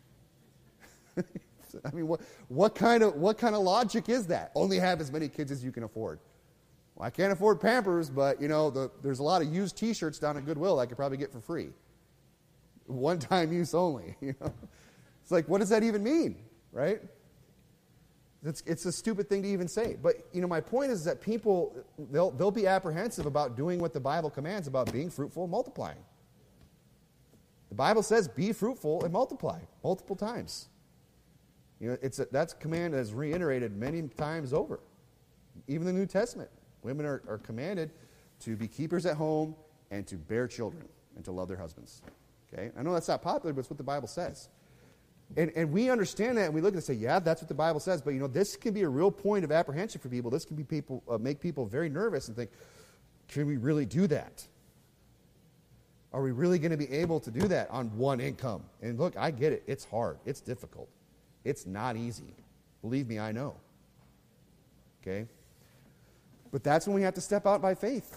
I mean, what, what kind of what kind of logic is that? Only have as many kids as you can afford. Well, I can't afford Pampers, but, you know, the, there's a lot of used T-shirts down at Goodwill I could probably get for free. One-time use only, you know? It's like, what does that even mean, right? It's, it's a stupid thing to even say. But, you know, my point is that people, they'll, they'll be apprehensive about doing what the Bible commands about being fruitful and multiplying. The Bible says, be fruitful and multiply, multiple times. You know, it's a, that's a command that is reiterated many times over. Even the New Testament, women are, are commanded to be keepers at home and to bear children and to love their husbands. Okay? I know that's not popular, but it's what the Bible says. And, and we understand that, and we look and say, yeah, that's what the Bible says. But, you know, this can be a real point of apprehension for people. This can be people uh, make people very nervous and think, can we really do that? Are we really going to be able to do that on one income? And look, I get it. It's hard. It's difficult. It's not easy. Believe me, I know. Okay? But that's when we have to step out by faith.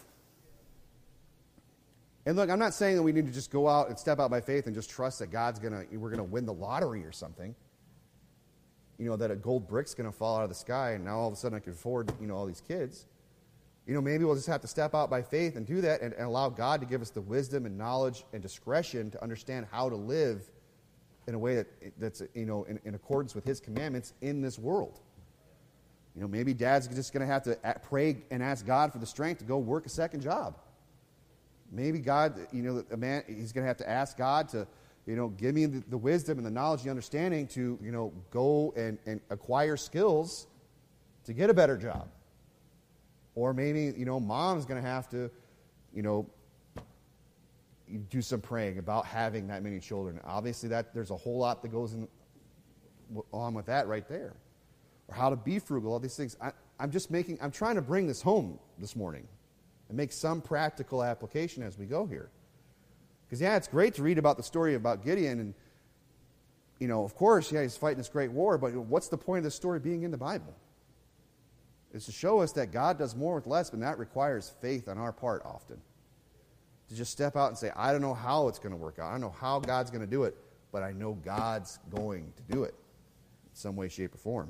And look, I'm not saying that we need to just go out and step out by faith and just trust that God's going to, we're going to win the lottery or something. You know, that a gold brick's going to fall out of the sky and now all of a sudden I can afford, you know, all these kids. You know, maybe we'll just have to step out by faith and do that and, and allow God to give us the wisdom and knowledge and discretion to understand how to live in a way that that's, you know, in, in accordance with His commandments in this world. You know, maybe Dad's just going to have to pray and ask God for the strength to go work a second job. Maybe God, you know, a man, he's going to have to ask God to, you know, give me the, the wisdom and the knowledge and the understanding to, you know, go and, and acquire skills to get a better job. Or maybe, you know, mom's going to have to, you know, do some praying about having that many children. Obviously, that there's a whole lot that goes in, on with that right there. Or how to be frugal, all these things. I, I'm just making, I'm trying to bring this home this morning and make some practical application as we go here. Because, yeah, it's great to read about the story about Gideon. And, you know, of course, yeah, he's fighting this great war. But what's the point of this story being in the Bible? It's to show us that God does more with less, but that requires faith on our part often. To just step out and say, I don't know how it's going to work out. I don't know how God's going to do it, but I know God's going to do it in some way, shape, or form.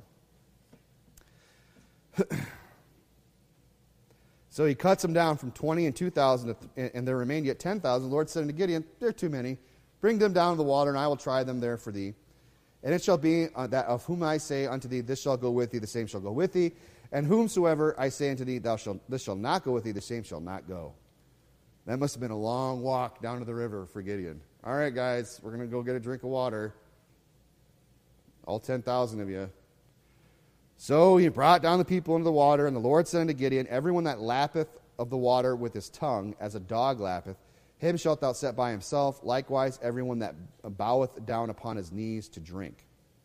So he cuts them down from twenty and two thousand, and there remained yet ten thousand. The Lord said unto Gideon, there are too many. Bring them down to the water, and I will try them there for thee. And it shall be uh, that of whom I say unto thee, this shall go with thee, the same shall go with thee. And whomsoever I say unto thee, thou shalt, this shall not go with thee, the same shall not go. That must have been a long walk down to the river for Gideon. All right, guys, we're going to go get a drink of water. All ten thousand of you. So he brought down the people into the water, and the Lord said unto Gideon, everyone that lappeth of the water with his tongue, as a dog lappeth, him shalt thou set by himself. Likewise, everyone that boweth down upon his knees to drink.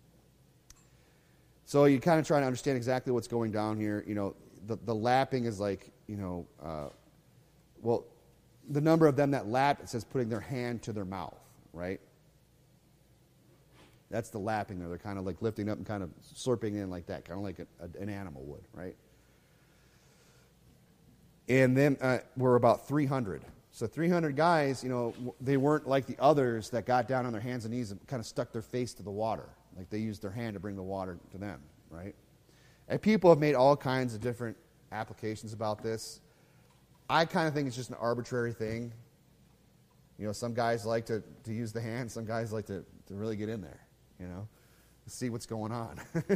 So you kind of try to understand exactly what's going down here. You know, the, the lapping is like, you know, uh, well, the number of them that lap, it says putting their hand to their mouth, right? That's the lapping there. They're kind of like lifting up and kind of slurping in like that, kind of like a, a, an animal would, right? And then uh, we're about three hundred. So three hundred guys, you know, they weren't like the others that got down on their hands and knees and kind of stuck their face to the water. Like they used their hand to bring the water to them, right? And people have made all kinds of different applications about this. I kind of think it's just an arbitrary thing. You know, some guys like to, to use the hand. Some guys like to, to really get in there, you know, to see what's going on.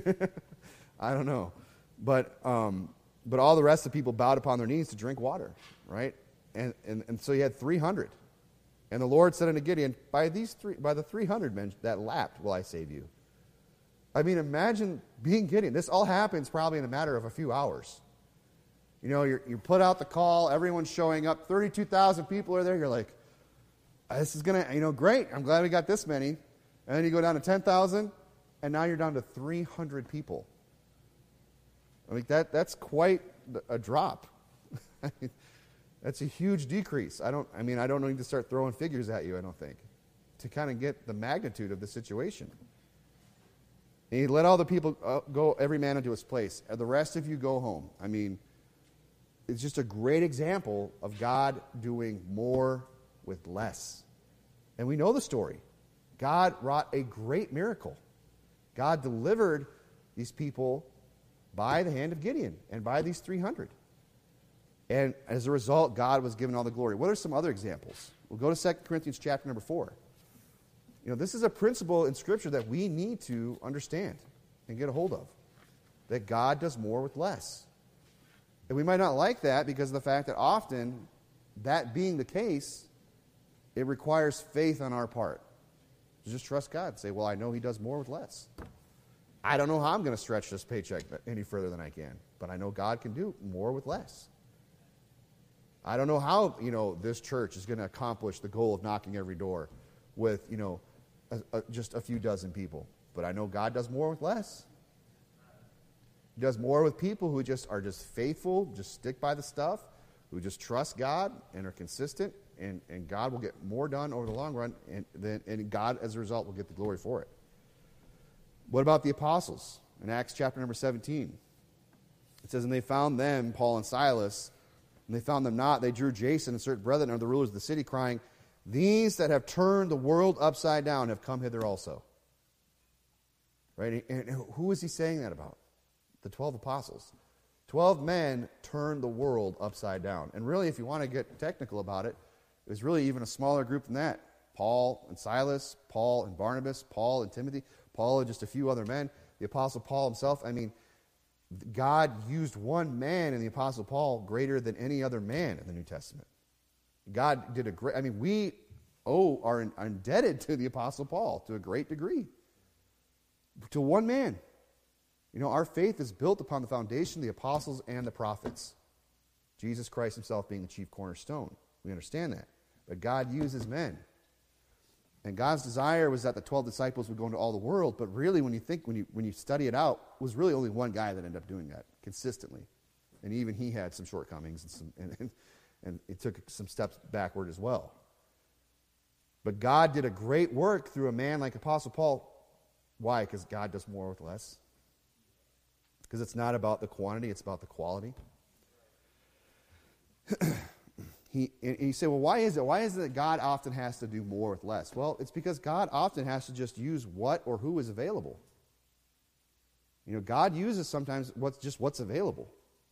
I don't know. But um, but all the rest of the people bowed upon their knees to drink water, right? And, and, and so you had three hundred. And the Lord said unto Gideon, by these three, by the three hundred men that lapped will I save you. I mean, imagine being Gideon. This all happens probably in a matter of a few hours. You know, you're, you put out the call, everyone's showing up, thirty-two thousand people are there. You're like, this is going to, you know, great. I'm glad we got this many. And then you go down to ten thousand, and now you're down to three hundred people. I mean, that that's quite a drop. That's a huge decrease. I don't, I mean, I don't need to start throwing figures at you, I don't think, to kind of get the magnitude of the situation. And he let all the people uh, go, every man into his place. And the rest of you go home. I mean, it's just a great example of God doing more with less. And we know the story. God wrought a great miracle. God delivered these people by the hand of Gideon and by these three hundred. And as a result, God was given all the glory. What are some other examples? We'll go to Second Corinthians chapter number four. You know, this is a principle in Scripture that we need to understand and get a hold of. That God does more with less. And we might not like that because of the fact that often, that being the case, it requires faith on our part. To just trust God and say, well, I know He does more with less. I don't know how I'm going to stretch this paycheck any further than I can, but I know God can do more with less. I don't know how, you know, this church is going to accomplish the goal of knocking every door. with, you know, a, a, just a few dozen people. But I know God does more with less. He does more with people who just are just faithful, just stick by the stuff, who just trust God and are consistent, and, and God will get more done over the long run, and, then, and God, as a result, will get the glory for it. What about the apostles? In Acts chapter number seventeen, it says, and they found them, Paul and Silas, and they found them not. They drew Jason and certain brethren of the rulers of the city, crying, these that have turned the world upside down have come hither also. Right? And who is he saying that about? The twelve apostles. Twelve men turned the world upside down. And really, if you want to get technical about it, it was really even a smaller group than that. Paul and Silas, Paul and Barnabas, Paul and Timothy, Paul and just a few other men. The apostle Paul himself, I mean, God used one man in the apostle Paul greater than any other man in the New Testament. God did a great, I mean, we owe, are, in, are indebted to the apostle Paul to a great degree. To one man. You know, our faith is built upon the foundation of the apostles and the prophets. Jesus Christ himself being the chief cornerstone. We understand that. But God uses men. And God's desire was that the twelve disciples would go into all the world, but really when you think, when you when you study it out, it was really only one guy that ended up doing that consistently. And even he had some shortcomings and some and, and, and it took some steps backward as well. But God did a great work through a man like Apostle Paul. Why? Because God does more with less. Because it's not about the quantity, it's about the quality. he, and you say, well, why is it? Why is it that God often has to do more with less? Well, it's because God often has to just use what or who is available. You know, God uses sometimes what's just what's available.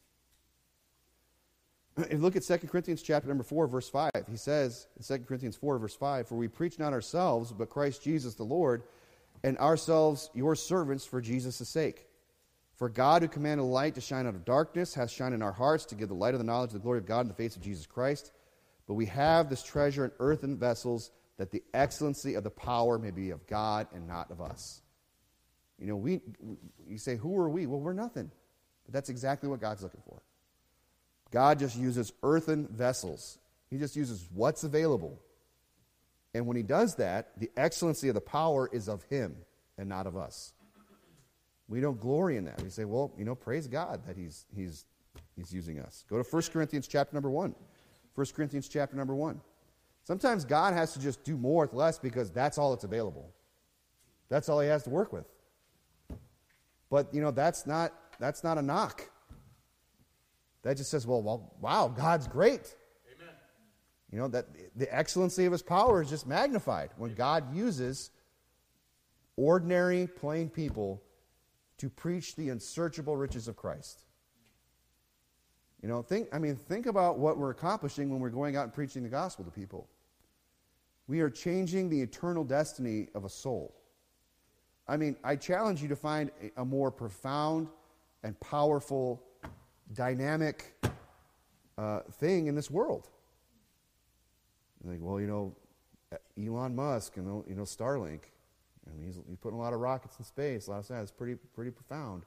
If you look at Second Corinthians chapter number four, verse five, he says in Second Corinthians four, verse five, for we preach not ourselves, but Christ Jesus the Lord, and ourselves your servants for Jesus' sake. For God, who commanded light to shine out of darkness, hath shined in our hearts to give the light of the knowledge of the glory of God in the face of Jesus Christ. But we have this treasure in earthen vessels, that the excellency of the power may be of God and not of us. You know, we, you say, who are we? Well, we're nothing. But that's exactly what God's looking for. God just uses earthen vessels. He just uses what's available. And when he does that, the excellency of the power is of him and not of us. We don't glory in that. We say, well, you know, praise God that he's he's he's using us. Go to First Corinthians chapter number one. First Corinthians chapter number one. Sometimes God has to just do more with less because that's all that's available. That's all he has to work with. But, you know, that's not that's not a knock. That just says, well, well wow, God's great. Amen. You know, that the excellency of his power is just magnified when God uses ordinary, plain people to preach the unsearchable riches of Christ. You know, think I mean, think about what we're accomplishing when we're going out and preaching the gospel to people. We are changing the eternal destiny of a soul. I mean, I challenge you to find a, a more profound and powerful, dynamic uh, thing in this world. You think, well, you know, Elon Musk and you know Starlink. I mean, he's, he's putting a lot of rockets in space. A lot of stuff. It's pretty, pretty profound.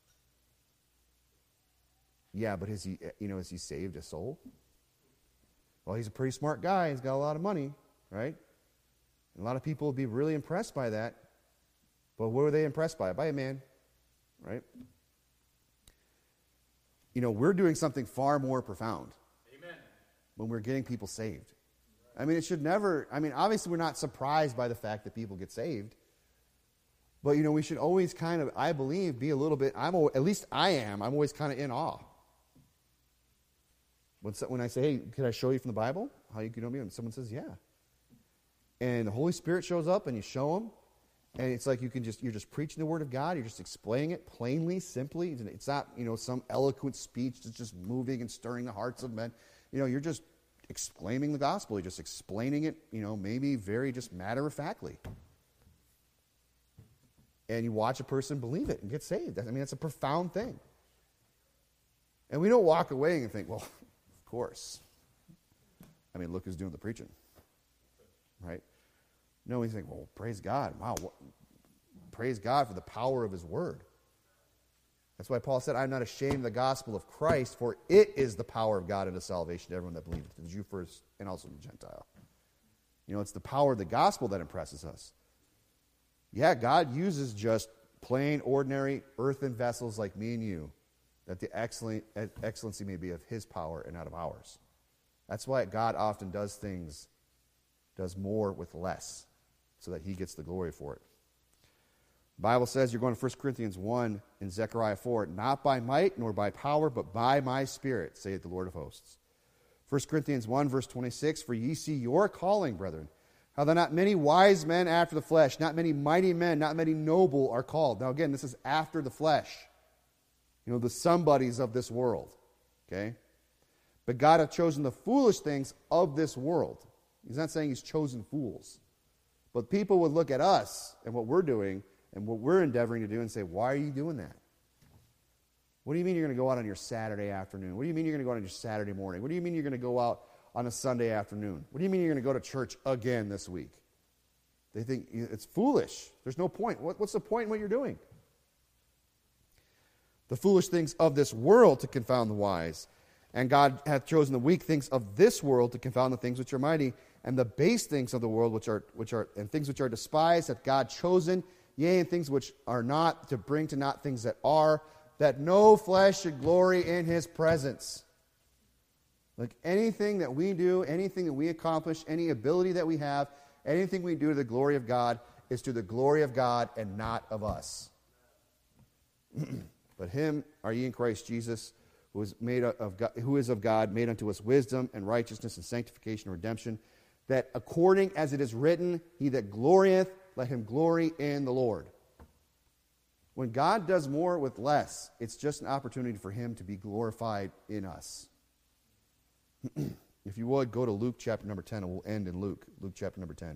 Yeah, but has he, you know, has he saved a soul? Well, he's a pretty smart guy. He's got a lot of money, right? And a lot of people would be really impressed by that. But what were they impressed by? By a man, right? You know, we're doing something far more profound. Amen. When we're getting people saved. I mean, it should never, I mean, obviously we're not surprised by the fact that people get saved. But, you know, we should always kind of, I believe, be a little bit, I'm at least I am, I'm always kind of in awe. When, when I say, hey, can I show you from the Bible how you can know me? And someone says, yeah. And the Holy Spirit shows up and you show them. And it's like you can just, you're just preaching the Word of God. You're just explaining it plainly, simply. It's not, you know, some eloquent speech that's just moving and stirring the hearts of men. You know, you're just explaining the gospel. You're just explaining it, you know, maybe very just matter-of-factly. And you watch a person believe it and get saved. I mean, it's a profound thing. And we don't walk away and think, well, of course. I mean, look who's doing the preaching. Right? No, we think, well, praise God. Wow. What, praise God for the power of his word. That's why Paul said, I'm not ashamed of the gospel of Christ, for it is the power of God unto salvation to everyone that believes, to the Jew first and also the Gentile. You You know, it's the power of the gospel that impresses us. Yeah, God uses just plain, ordinary, earthen vessels like me and you, that the excellent, excellency may be of his power and not of ours. That's why God often does things, does more with less, so that he gets the glory for it. The Bible says, you're going to First Corinthians one and Zechariah four, not by might nor by power, but by my Spirit, saith the Lord of hosts. First Corinthians one, verse twenty-six, for ye see your calling, brethren, how that not many wise men after the flesh, not many mighty men, not many noble are called. Now again, this is after the flesh. You know, the somebodies of this world. Okay? But God hath chosen the foolish things of this world. He's not saying he's chosen fools. But people would look at us and what we're doing and what we're endeavoring to do and say, why are you doing that? What do you mean you're going to go out on your Saturday afternoon? What do you mean you're going to go out on your Saturday morning? What do you mean you're going to go out on a Sunday afternoon? What do you mean you're going to go to church again this week? They think it's foolish. There's no point. What, what's the point in what you're doing? The foolish things of this world to confound the wise. And God hath chosen the weak things of this world to confound the things which are mighty, and the base things of the world which are which are and things which are despised hath God chosen, yea, and things which are not, to bring to naught things that are, that no flesh should glory in his presence. Like anything that we do, anything that we accomplish, any ability that we have, anything we do to the glory of God is to the glory of God and not of us. But him are ye in Christ Jesus, who is made of God, who is of God, made unto us wisdom and righteousness and sanctification and redemption, that according as it is written, he that glorieth, let him glory in the Lord. When God does more with less, it's just an opportunity for him to be glorified in us. If you would, go to Luke chapter number ten, and we'll end in Luke, Luke chapter number ten.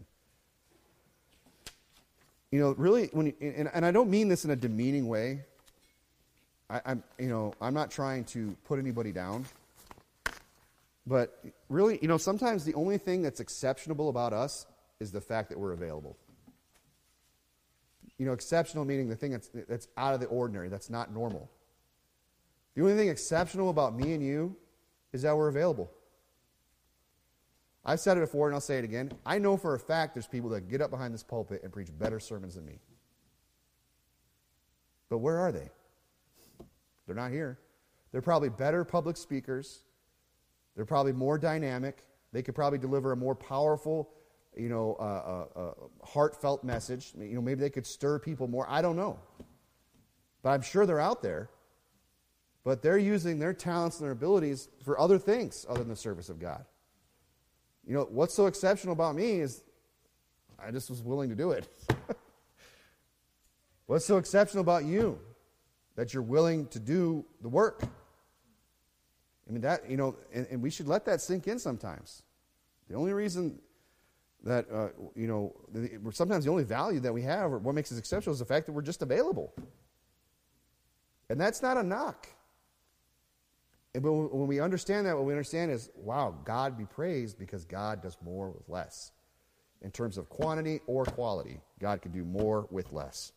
You know, really, when you, and, and I don't mean this in a demeaning way. I, I'm, you know, I'm not trying to put anybody down. But really, you know, sometimes the only thing that's exceptional about us is the fact that we're available. You know, exceptional meaning the thing that's that's out of the ordinary, that's not normal. The only thing exceptional about me and you is that we're available. I've said it before and I'll say it again. I know for a fact there's people that get up behind this pulpit and preach better sermons than me. But where are they? They're not here. They're probably better public speakers. They're probably more dynamic. They could probably deliver a more powerful, you know, uh, uh, uh, heartfelt message. You know, maybe they could stir people more. I don't know. But I'm sure they're out there. But they're using their talents and their abilities for other things other than the service of God. You know, what's so exceptional about me is I just was willing to do it. What's so exceptional about you? That you're willing to do the work. I mean, that, you know, and, and we should let that sink in sometimes. The only reason that, uh, you know, the, sometimes the only value that we have, or what makes us exceptional, is the fact that we're just available. And that's not a knock. And when, when we understand that, what we understand is, wow, God be praised because God does more with less. In terms of quantity or quality, God can do more with less.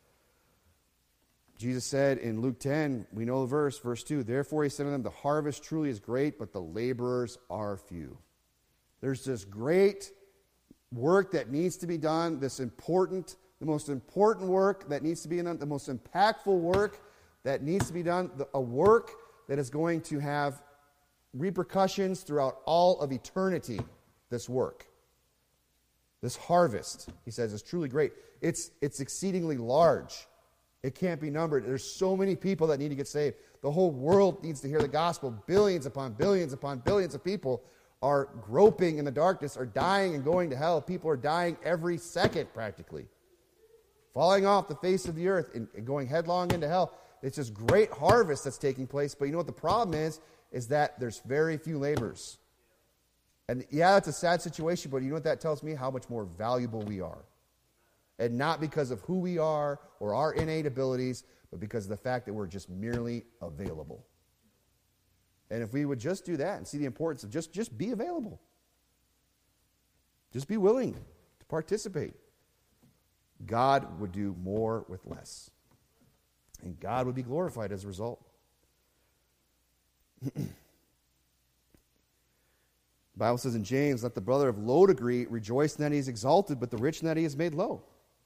Jesus said in Luke ten, we know the verse, verse two, therefore he said to them, the harvest truly is great, but the laborers are few. There's this great work that needs to be done, this important, the most important work that needs to be done, the most impactful work that needs to be done, a work that is going to have repercussions throughout all of eternity, this work. This harvest, he says, is truly great. It's, it's exceedingly large. It can't be numbered. There's so many people that need to get saved. The whole world needs to hear the gospel. Billions upon billions upon billions of people are groping in the darkness, are dying and going to hell. People are dying every second practically. Falling off the face of the earth and, and going headlong into hell. It's this great harvest that's taking place. But you know what the problem is? Is that there's very few laborers. And yeah, it's a sad situation, but you know what that tells me? How much more valuable we are. And not because of who we are or our innate abilities, but because of the fact that we're just merely available. And if we would just do that and see the importance of just, just be available. Just be willing to participate. God would do more with less. And God would be glorified as a result. Bible says in James, let the brother of low degree rejoice in that he is exalted, but the rich in that he is made low.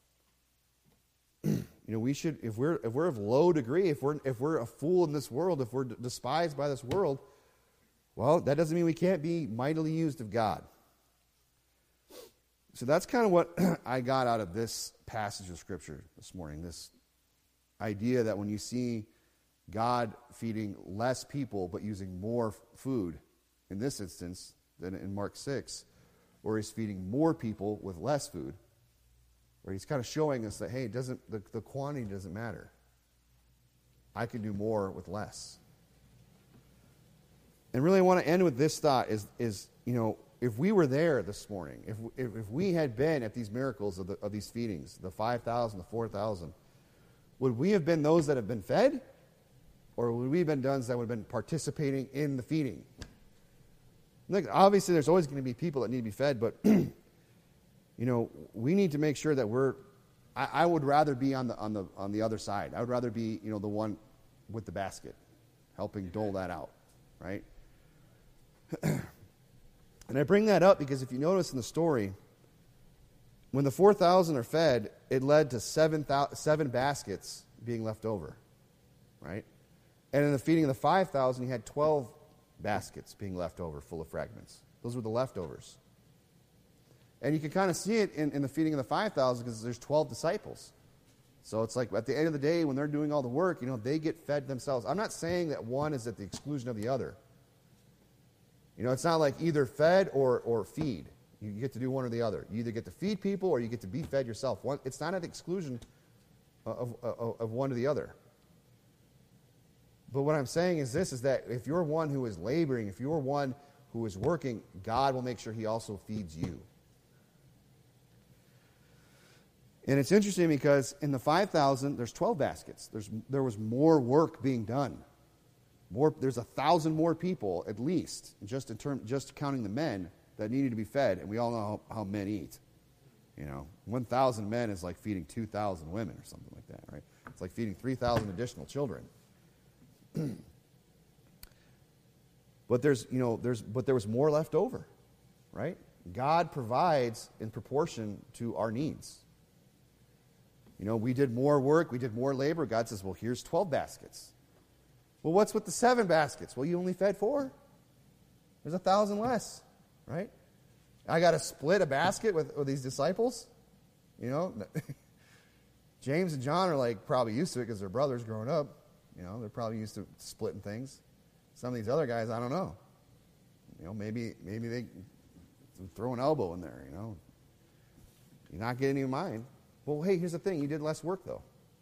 You know, we should, if we're if we're of low degree, if we're if we're a fool in this world, if we're despised by this world, well, that doesn't mean we can't be mightily used of God. So that's kind of what I got out of this passage of Scripture this morning, this idea that when you see God feeding less people but using more f- food, in this instance, than in Mark six, or he's feeding more people with less food, where he's kind of showing us that, hey, it doesn't the, the quantity doesn't matter. I can do more with less. And really I want to end with this thought is, is you know, if we were there this morning, if, if, if we had been at these miracles of, the, of these feedings, the five thousand, the four thousand, would we have been those that have been fed? Or would we have been those that would have been participating in the feeding? Look, obviously there's always going to be people that need to be fed, but you know, we need to make sure that we're, I, I would rather be on the on the on the other side. I would rather be, you know, the one with the basket, helping dole that out, right? And I bring that up because if you notice in the story, when the four thousand are fed, it led to seven, seven baskets being left over, right? And in the feeding of the five thousand, you had twelve baskets being left over full of fragments. Those were the leftovers. And you can kind of see it in, in the feeding of the five thousand because there's twelve disciples. So it's like at the end of the day, when they're doing all the work, you know, they get fed themselves. I'm not saying that one is at the exclusion of the other. You know, it's not like either fed or, or feed. You get to do one or the other. You either get to feed people or you get to be fed yourself. One, it's not at the exclusion of, of, of one to the other. But what I'm saying is this, is that if you're one who is laboring, if you're one who is working, God will make sure he also feeds you. And it's interesting because in the five thousand, there's twelve baskets. There's, there was more work being done. More, there's a thousand more people, at least, just in term, just counting the men, that needed to be fed. And we all know how, how men eat. You know, one thousand men is like feeding two thousand women or something like that, right? It's like feeding three thousand additional children. But there's, you know, there's, but there was more left over, right? God provides in proportion to our needs. You know, we did more work, we did more labor. God says, well, here's twelve baskets. Well, what's with the seven baskets? Well, you only fed four. There's a thousand less, right? I got to split a basket with, with these disciples. You know, James and John are like probably used to it because they're brothers growing up. You know, they're probably used to splitting things. Some of these other guys, I don't know. You know, maybe maybe they throw an elbow in there, you know. You're not getting any of mine. Well, hey, here's the thing. You did less work, though.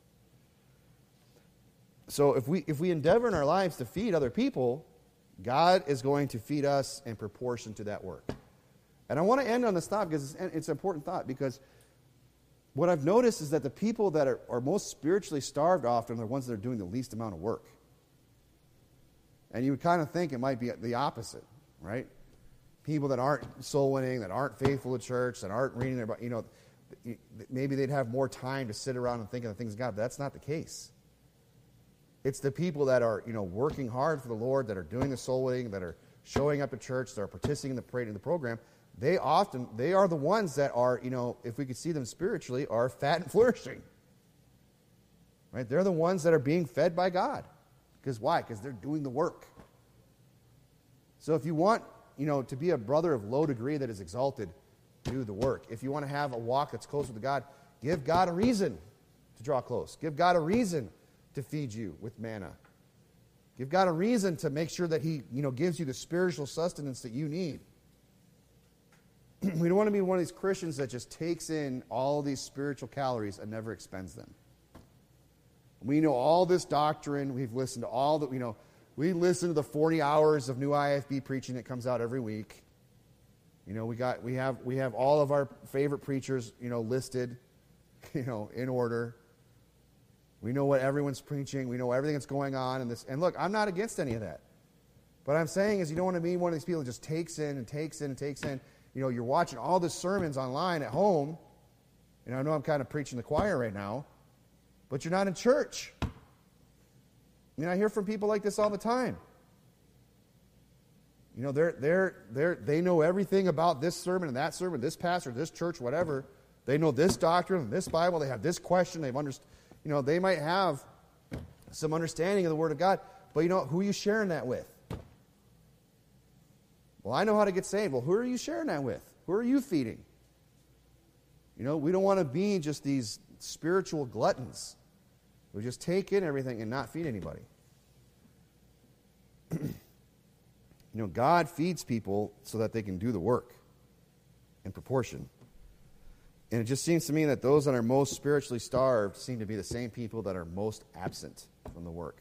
So if we if we endeavor in our lives to feed other people, God is going to feed us in proportion to that work. And I want to end on this thought because it's, it's an important thought, because what I've noticed is that the people that are, are most spiritually starved often are the ones that are doing the least amount of work. And you would kind of think it might be the opposite, right? People that aren't soul winning, that aren't faithful to church, that aren't reading their, you know, maybe they'd have more time to sit around and think of the things of God, but that's not the case. It's the people that are, you know, working hard for the Lord, that are doing the soul winning, that are showing up at church, that are participating in the parade in the program. They often, they are the ones that are, you know, if we could see them spiritually, are fat and flourishing. Right? They're the ones that are being fed by God. Because why? Because they're doing the work. So if you want, you know, to be a brother of low degree that is exalted, do the work. If you want to have a walk that's closer to God, give God a reason to draw close. Give God a reason to feed you with manna. Give God a reason to make sure that He, you know, gives you the spiritual sustenance that you need. We don't want to be one of these Christians that just takes in all these spiritual calories and never expends them. We know all this doctrine. We've listened to all that, you know, we listen to the forty hours of new I F B preaching that comes out every week. You know, we got we have we have all of our favorite preachers, you know, listed, you know, in order. We know what everyone's preaching. We know everything that's going on in this. And look, I'm not against any of that. But I'm saying is you don't want to be one of these people that just takes in and takes in and takes in. You know, you're watching all the sermons online at home. And I know I'm kind of preaching the choir right now. But you're not in church. I mean, I hear from people like this all the time. You know, they're, they're, they're, they know everything about this sermon and that sermon, this pastor, this church, whatever. They know this doctrine and this Bible. They have this question. They've understood. You know, they might have some understanding of the Word of God, but you know, who are you sharing that with? Well, I know how to get saved. Well, who are you sharing that with? Who are you feeding? You know, we don't want to be just these spiritual gluttons who just take in everything and not feed anybody. You know, God feeds people so that they can do the work in proportion. And it just seems to me that those that are most spiritually starved seem to be the same people that are most absent from the work.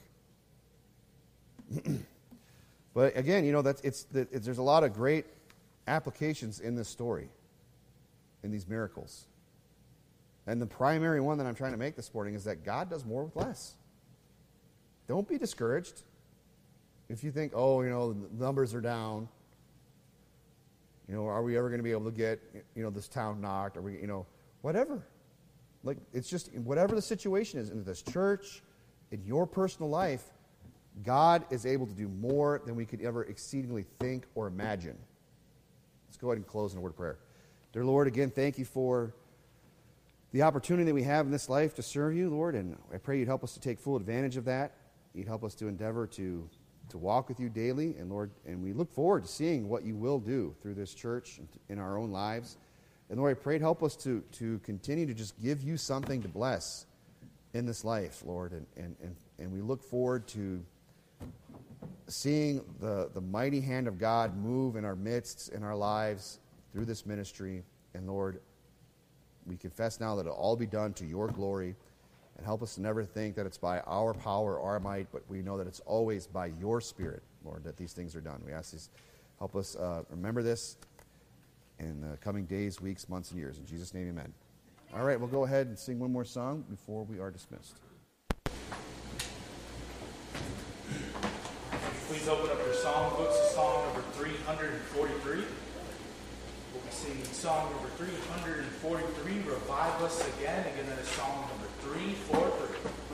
But again, you know, that's it's, it's there's a lot of great applications in this story, in these miracles. And the primary one that I'm trying to make this morning is that God does more with less. Don't be discouraged. If you think, oh, you know, the numbers are down, you know, are we ever going to be able to get, you know, this town knocked? Are we, you know, whatever. Like, it's just, whatever the situation is in this church, in your personal life, God is able to do more than we could ever exceedingly think or imagine. Let's go ahead and close in a word of prayer. Dear Lord, again, thank you for the opportunity that we have in this life to serve you, Lord, and I pray you'd help us to take full advantage of that. You'd help us to endeavor to to walk with you daily, and Lord, and we look forward to seeing what you will do through this church and in our own lives. And Lord, I pray help us to, to continue to just give you something to bless in this life, Lord, and, and, and, and we look forward to seeing the, the mighty hand of God move in our midst, in our lives, through this ministry. And Lord, we confess now that it'll all be done to your glory. And help us to never think that it's by our power or our might, but we know that it's always by your Spirit, Lord, that these things are done. We ask this, help us uh, remember this in the coming days, weeks, months, and years. In Jesus' name, amen. All right, we'll go ahead and sing one more song before we are dismissed. Please open up your song books to song number three hundred forty-three. We'll be singing song number three hundred forty-three, Revive Us Again. Again, that is song number three forty-three.